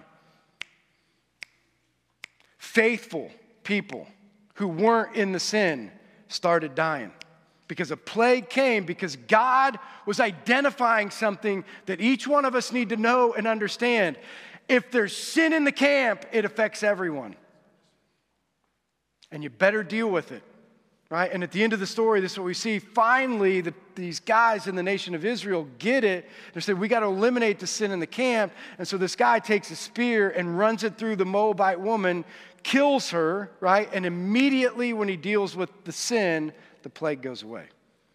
Faithful people who weren't in the sin started dying. Because a plague came, because God was identifying something that each one of us need to know and understand. If there's sin in the camp, it affects everyone. And you better deal with it. Right? And at the end of the story, this is what we see. Finally, these guys in the nation of Israel get it. They said, we got to eliminate the sin in the camp. And so this guy takes a spear and runs it through the Moabite woman, kills her, right? And immediately when he deals with the sin, the plague goes away.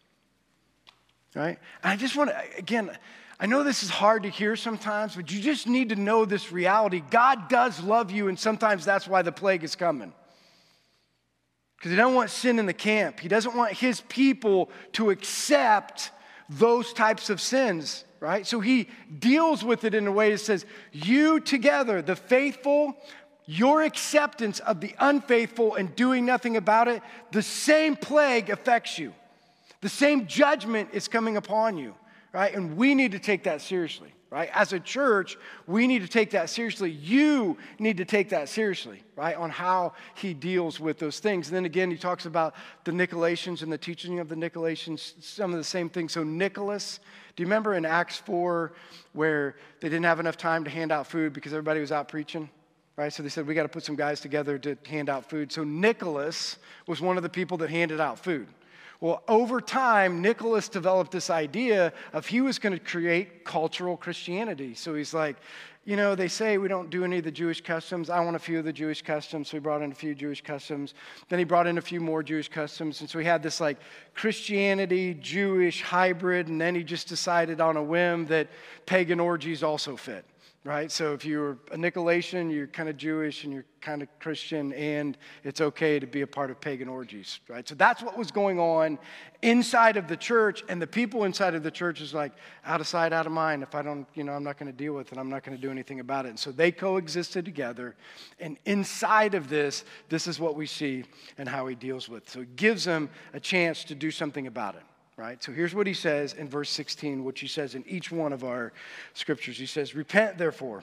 Right? And I just want to, again, I know this is hard to hear sometimes, but you just need to know this reality. God does love you, and sometimes that's why the plague is coming. Because he doesn't want sin in the camp. He doesn't want his people to accept those types of sins, right? So he deals with it in a way that says, you together, the faithful, your acceptance of the unfaithful and doing nothing about it, the same plague affects you. The same judgment is coming upon you, right? And we need to take that seriously, right? As a church, we need to take that seriously. You need to take that seriously, right? On how he deals with those things. And then again, he talks about the Nicolaitans and the teaching of the Nicolaitans, some of the same things. So Nicholas, do you remember in Acts 4 where they didn't have enough time to hand out food because everybody was out preaching? Right? So they said, we got to put some guys together to hand out food. So Nicholas was one of the people that handed out food. Well, over time, Nicholas developed this idea of he was going to create cultural Christianity. So he's like, you know, they say we don't do any of the Jewish customs. I want a few of the Jewish customs. So he brought in a few Jewish customs. Then he brought in a few more Jewish customs. And so he had this like Christianity, Jewish hybrid. And then he just decided on a whim that pagan orgies also fit. Right? So if you're a Nicolaitan, you're kind of Jewish and you're kind of Christian, and it's okay to be a part of pagan orgies, right? So that's what was going on inside of the church, and the people inside of the church is like, out of sight, out of mind. If I don't, I'm not going to deal with it. I'm not going to do anything about it. And so they coexisted together, and inside of this is what we see and how he deals with. So it gives them a chance to do something about it. Right? So here's what he says in verse 16, which he says in each one of our scriptures. He says, repent therefore,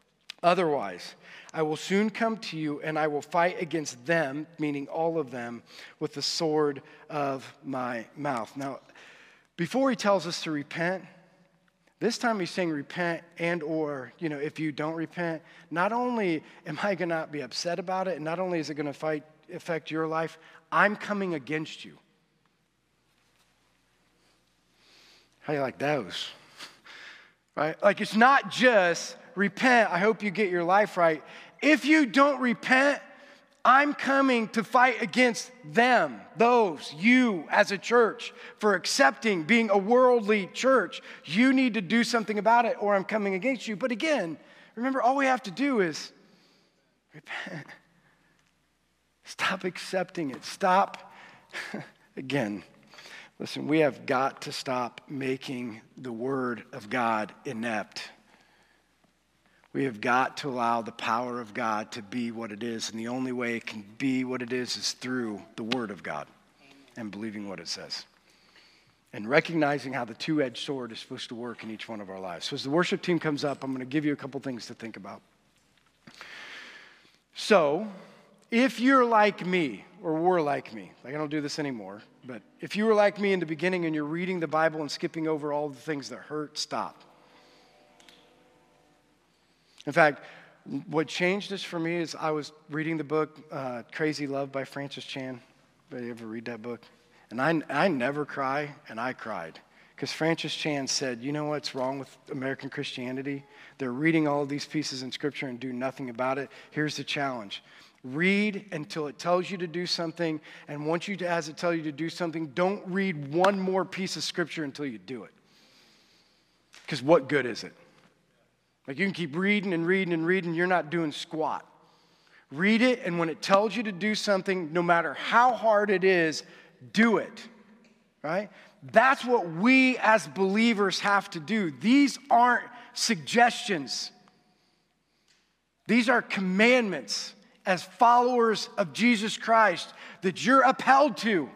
otherwise I will soon come to you and I will fight against them, meaning all of them, with the sword of my mouth. Now, before he tells us to repent, this time he's saying repent and or, if you don't repent, not only am I going to not be upset about it, and not only is it going to affect your life, I'm coming against you. How do you like those? Right? Like it's not just repent, I hope you get your life right. If you don't repent, I'm coming to fight against them, those, you as a church, for accepting being a worldly church. You need to do something about it or I'm coming against you. But again, remember, all we have to do is repent. Stop accepting it. Stop, again, listen, we have got to stop making the Word of God inept. We have got to allow the power of God to be what it is. And the only way it can be what it is through the Word of God and believing what it says. And recognizing how the two-edged sword is supposed to work in each one of our lives. So as the worship team comes up, I'm going to give you a couple things to think about. So, if you're like me, or were like me, like I don't do this anymore, but if you were like me in the beginning and you're reading the Bible and skipping over all the things that hurt, stop. In fact, what changed this for me is I was reading the book Crazy Love by Francis Chan. Anybody ever read that book? And I never cry, and I cried. Because Francis Chan said, you know what's wrong with American Christianity? They're reading all of these pieces in Scripture and do nothing about it. Here's the challenge. Read until it tells you to do something, and once it tell you to do something, don't read one more piece of scripture until you do it. Because what good is it? Like, you can keep reading and reading and reading, you're not doing squat. Read it, and when it tells you to do something, no matter how hard it is, do it, right? That's what we as believers have to do. These aren't suggestions. These are commandments as followers of Jesus Christ that you're upheld to.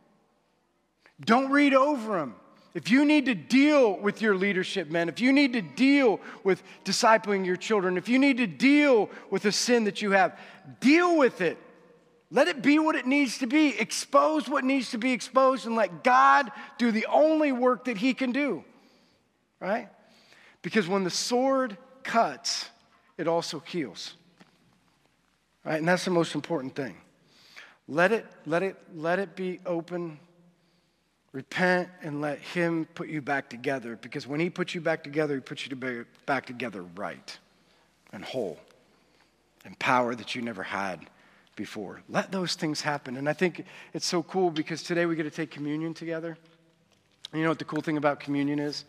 Don't read over them. If you need to deal with your leadership, men, if you need to deal with discipling your children, if you need to deal with a sin that you have, deal with it. Let it be what it needs to be. Expose what needs to be exposed and let God do the only work that he can do, right? Because when the sword cuts, it also heals, right? And that's the most important thing. Let it be open. Repent and let him put you back together, because when he puts you back together, he puts you back together right and whole and power that you never had before. Let those things happen. And I think it's so cool because today we get to take communion together. And you know what the cool thing about communion is?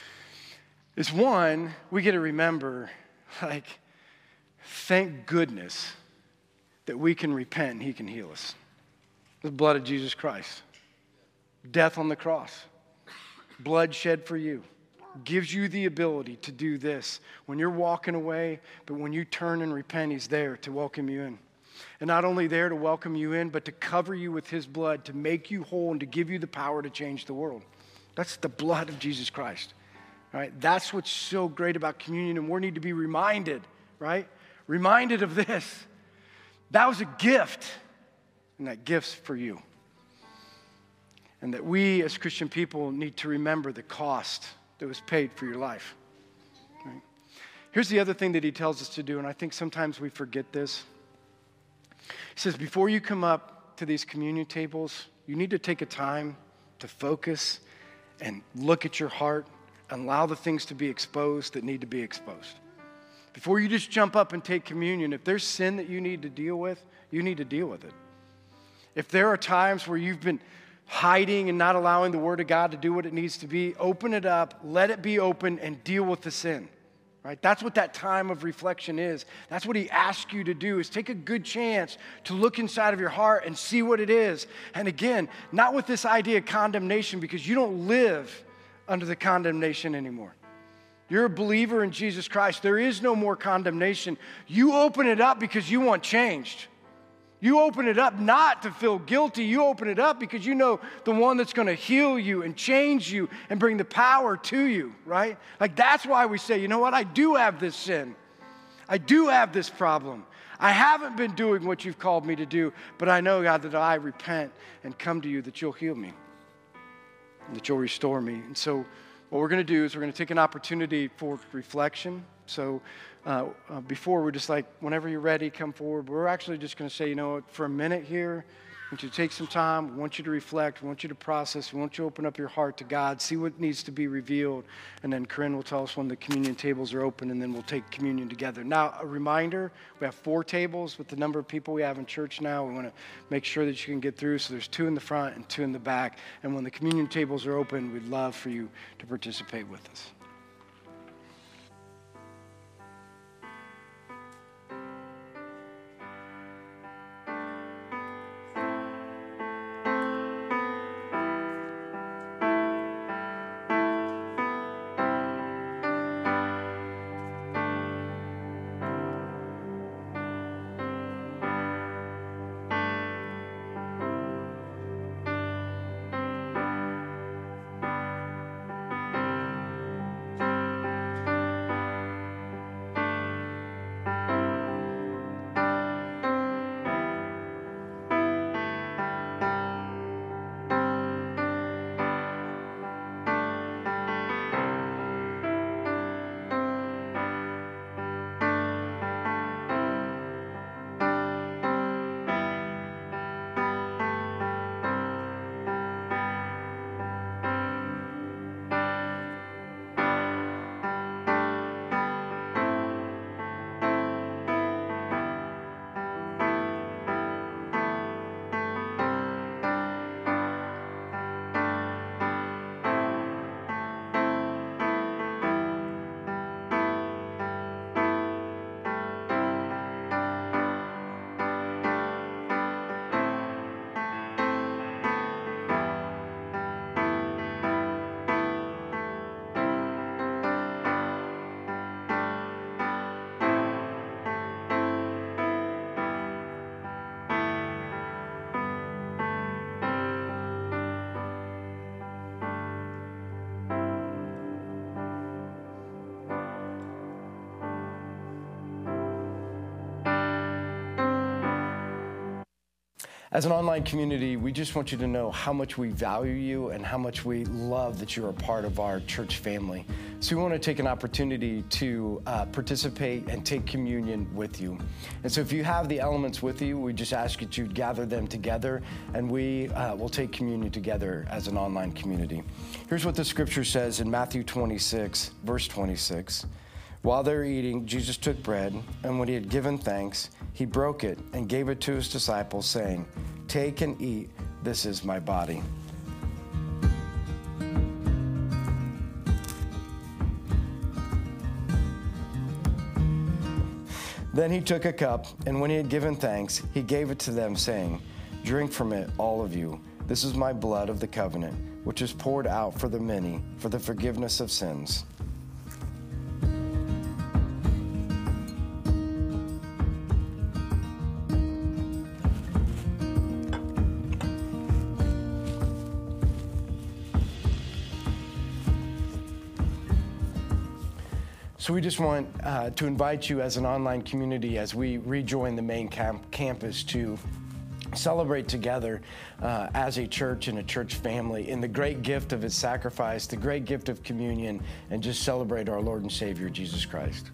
Is one, we get to remember, like, thank goodness that we can repent and he can heal us. The blood of Jesus Christ. Death on the cross, blood shed for you, gives you the ability to do this when you're walking away, but when you turn and repent, he's there to welcome you in. And not only there to welcome you in, but to cover you with his blood, to make you whole and to give you the power to change the world. That's the blood of Jesus Christ, right? That's what's so great about communion, and we need to be reminded, right? Reminded of this. That was a gift, and that gift's for you. And that we as Christian people need to remember the cost that was paid for your life. Right? Here's the other thing that he tells us to do, and I think sometimes we forget this. He says, before you come up to these communion tables, you need to take a time to focus and look at your heart and allow the things to be exposed that need to be exposed. Before you just jump up and take communion, if there's sin that you need to deal with, you need to deal with it. If there are times where you've been hiding and not allowing the Word of God to do what it needs to be, open it up, let it be open, and deal with the sin, right? That's what that time of reflection is. That's what he asks you to do, is take a good chance to look inside of your heart and see what it is. And again, not with this idea of condemnation, because you don't live under the condemnation anymore. You're a believer in Jesus Christ. There is no more condemnation. You open it up because you want changed. You open it up not to feel guilty. You open it up because you know the one that's going to heal you and change you and bring the power to you, right? Like, that's why we say, you know what? I do have this sin. I do have this problem. I haven't been doing what you've called me to do, but I know, God, that I repent and come to you, that you'll heal me, and that you'll restore me. And so what we're going to do is we're going to take an opportunity for reflection. So before, we're just like, whenever you're ready, come forward. We're actually just going to say, you know what, for a minute here, I want you to take some time. We want you to reflect. We want you to process. We want you to open up your heart to God, see what needs to be revealed. And then Corinne will tell us when the communion tables are open, and then we'll take communion together. Now, a reminder, we have 4 tables with the number of people we have in church now. We want to make sure that you can get through. So there's 2 in the front and 2 in the back. And when the communion tables are open, we'd love for you to participate with us. As an online community, we just want you to know how much we value you and how much we love that you're a part of our church family. So we want to take an opportunity to participate and take communion with you. And so if you have the elements with you, we just ask that you gather them together, and we will take communion together as an online community. Here's what the scripture says in Matthew 26, verse 26. While they were eating, Jesus took bread, and when he had given thanks, he broke it and gave it to his disciples, saying, "Take and eat, this is my body." Then he took a cup, and when he had given thanks, he gave it to them, saying, "Drink from it, all of you. This is my blood of the covenant, which is poured out for the many for the forgiveness of sins." So we just want to invite you as an online community, as we rejoin the main campus, to celebrate together as a church and a church family in the great gift of his sacrifice, the great gift of communion, and just celebrate our Lord and Savior, Jesus Christ.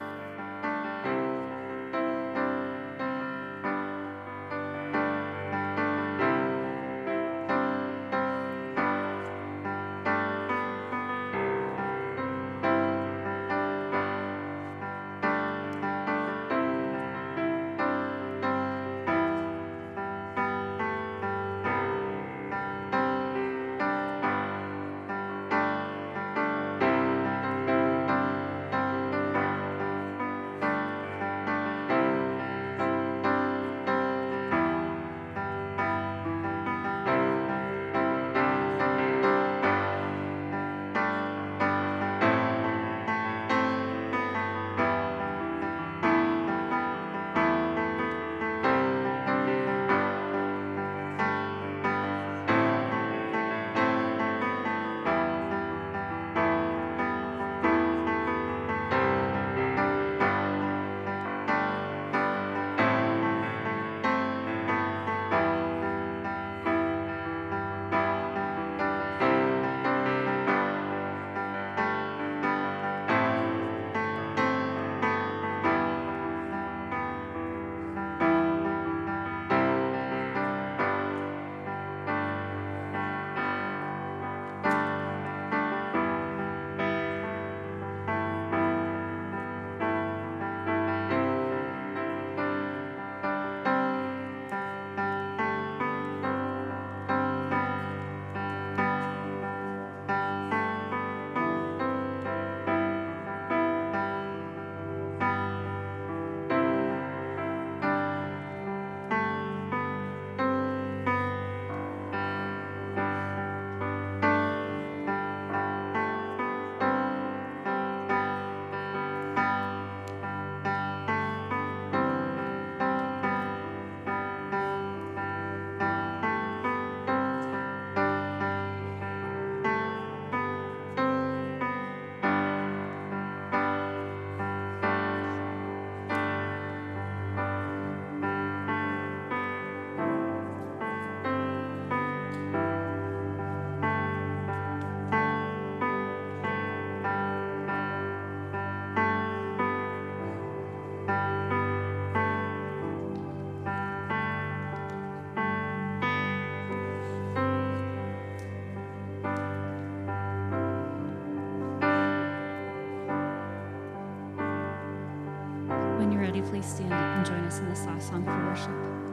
When you're ready, please stand up and join us in this last song for worship.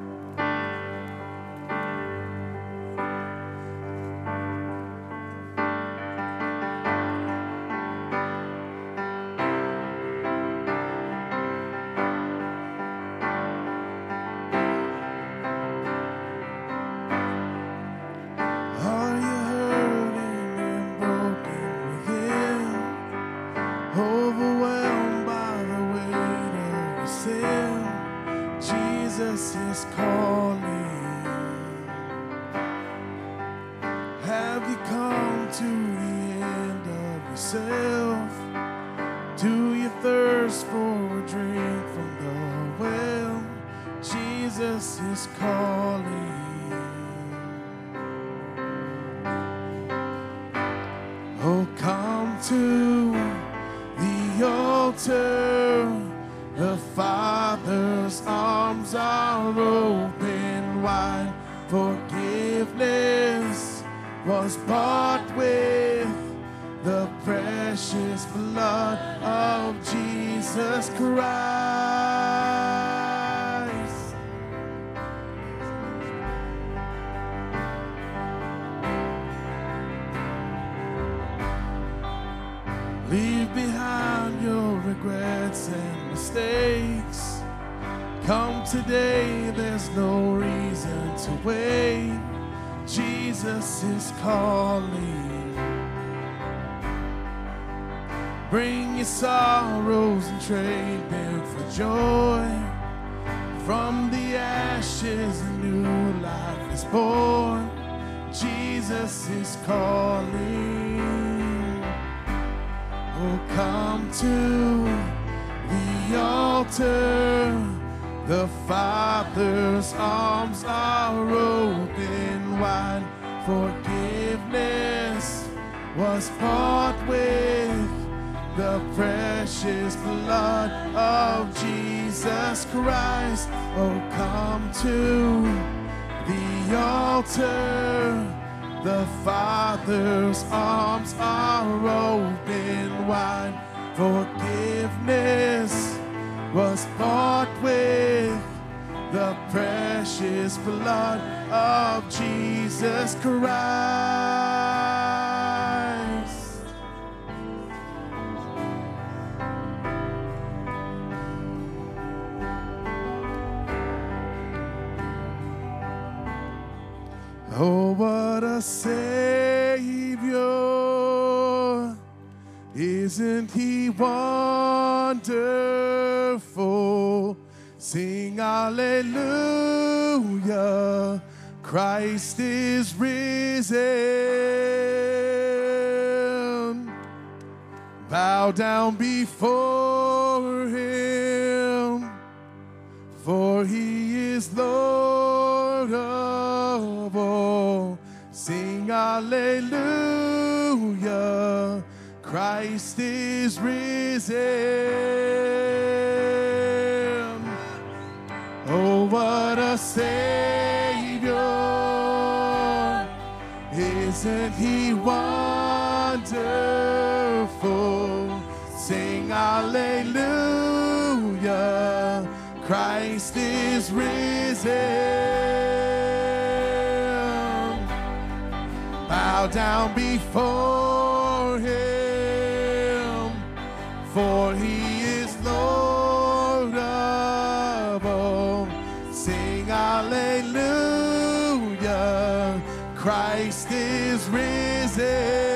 Are you hurting and broken within? Overwhelmed by the weight of your sin? Jesus is calling. Have you come to the end of yourself? Do you thirst for a drink from the well? Jesus Jesus is calling. Oh, come to the altar. The Father's arms are open wide. Forgiveness was bought with the precious blood of Jesus Christ. Leave behind your regrets and mistakes. Come today, there's no reason to wait. Jesus is calling. Bring your sorrows and trade them for joy. From the ashes, a new life is born. Jesus is calling. Oh, come to the altar. The Father's arms are open wide. Forgiveness was bought with the precious blood of Jesus Christ. Oh, come to the altar. The Father's arms are open wide. Forgiveness was bought with the precious blood of Jesus Christ. Oh, what a Savior. Isn't he wonderful? Sing hallelujah. Christ is risen. Bow down before him, for he is Lord of all. Sing hallelujah. Christ is risen. Oh, what a Savior. Isn't he wonderful? Sing hallelujah. Christ is risen. Bow down before him, for he is Lord of all. Sing hallelujah. Christ is risen.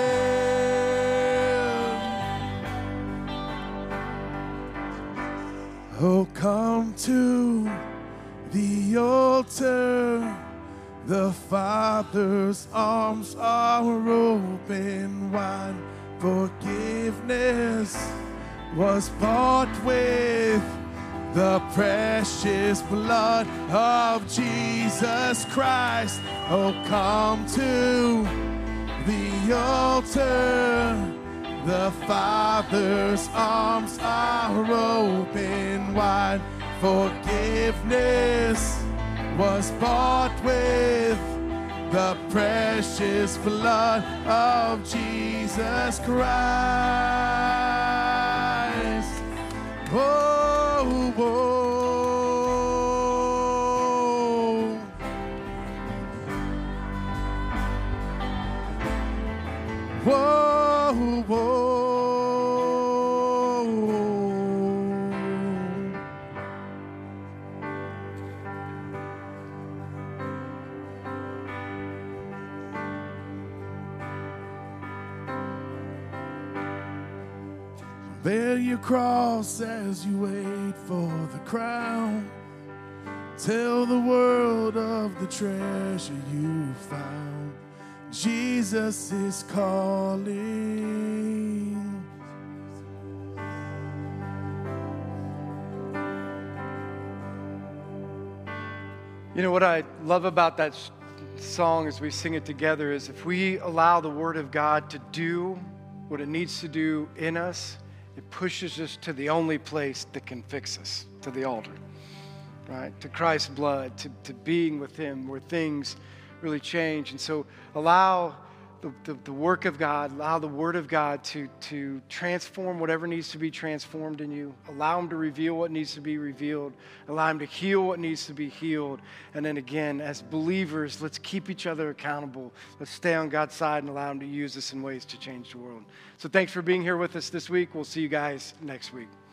Oh, come to the altar. The Father's arms are open wide. Forgiveness was bought with the precious blood of Jesus Christ. Oh, come to the altar. The Father's arms are open wide. Forgiveness was bought with the precious blood of Jesus Christ. Oh, oh. Whoa, whoa. Bear your cross as you wait for the crown. Tell the world of the treasure you found. Jesus is calling. You know what I love about that song as we sing it together is if we allow the Word of God to do what it needs to do in us, it pushes us to the only place that can fix us, to the altar, right? To Christ's blood, to being with Him where things really change. And so allow the work of God, allow the Word of God to transform whatever needs to be transformed in you. Allow Him to reveal what needs to be revealed. Allow Him to heal what needs to be healed. And then again, as believers, let's keep each other accountable. Let's stay on God's side and allow Him to use us in ways to change the world. So thanks for being here with us this week. We'll see you guys next week.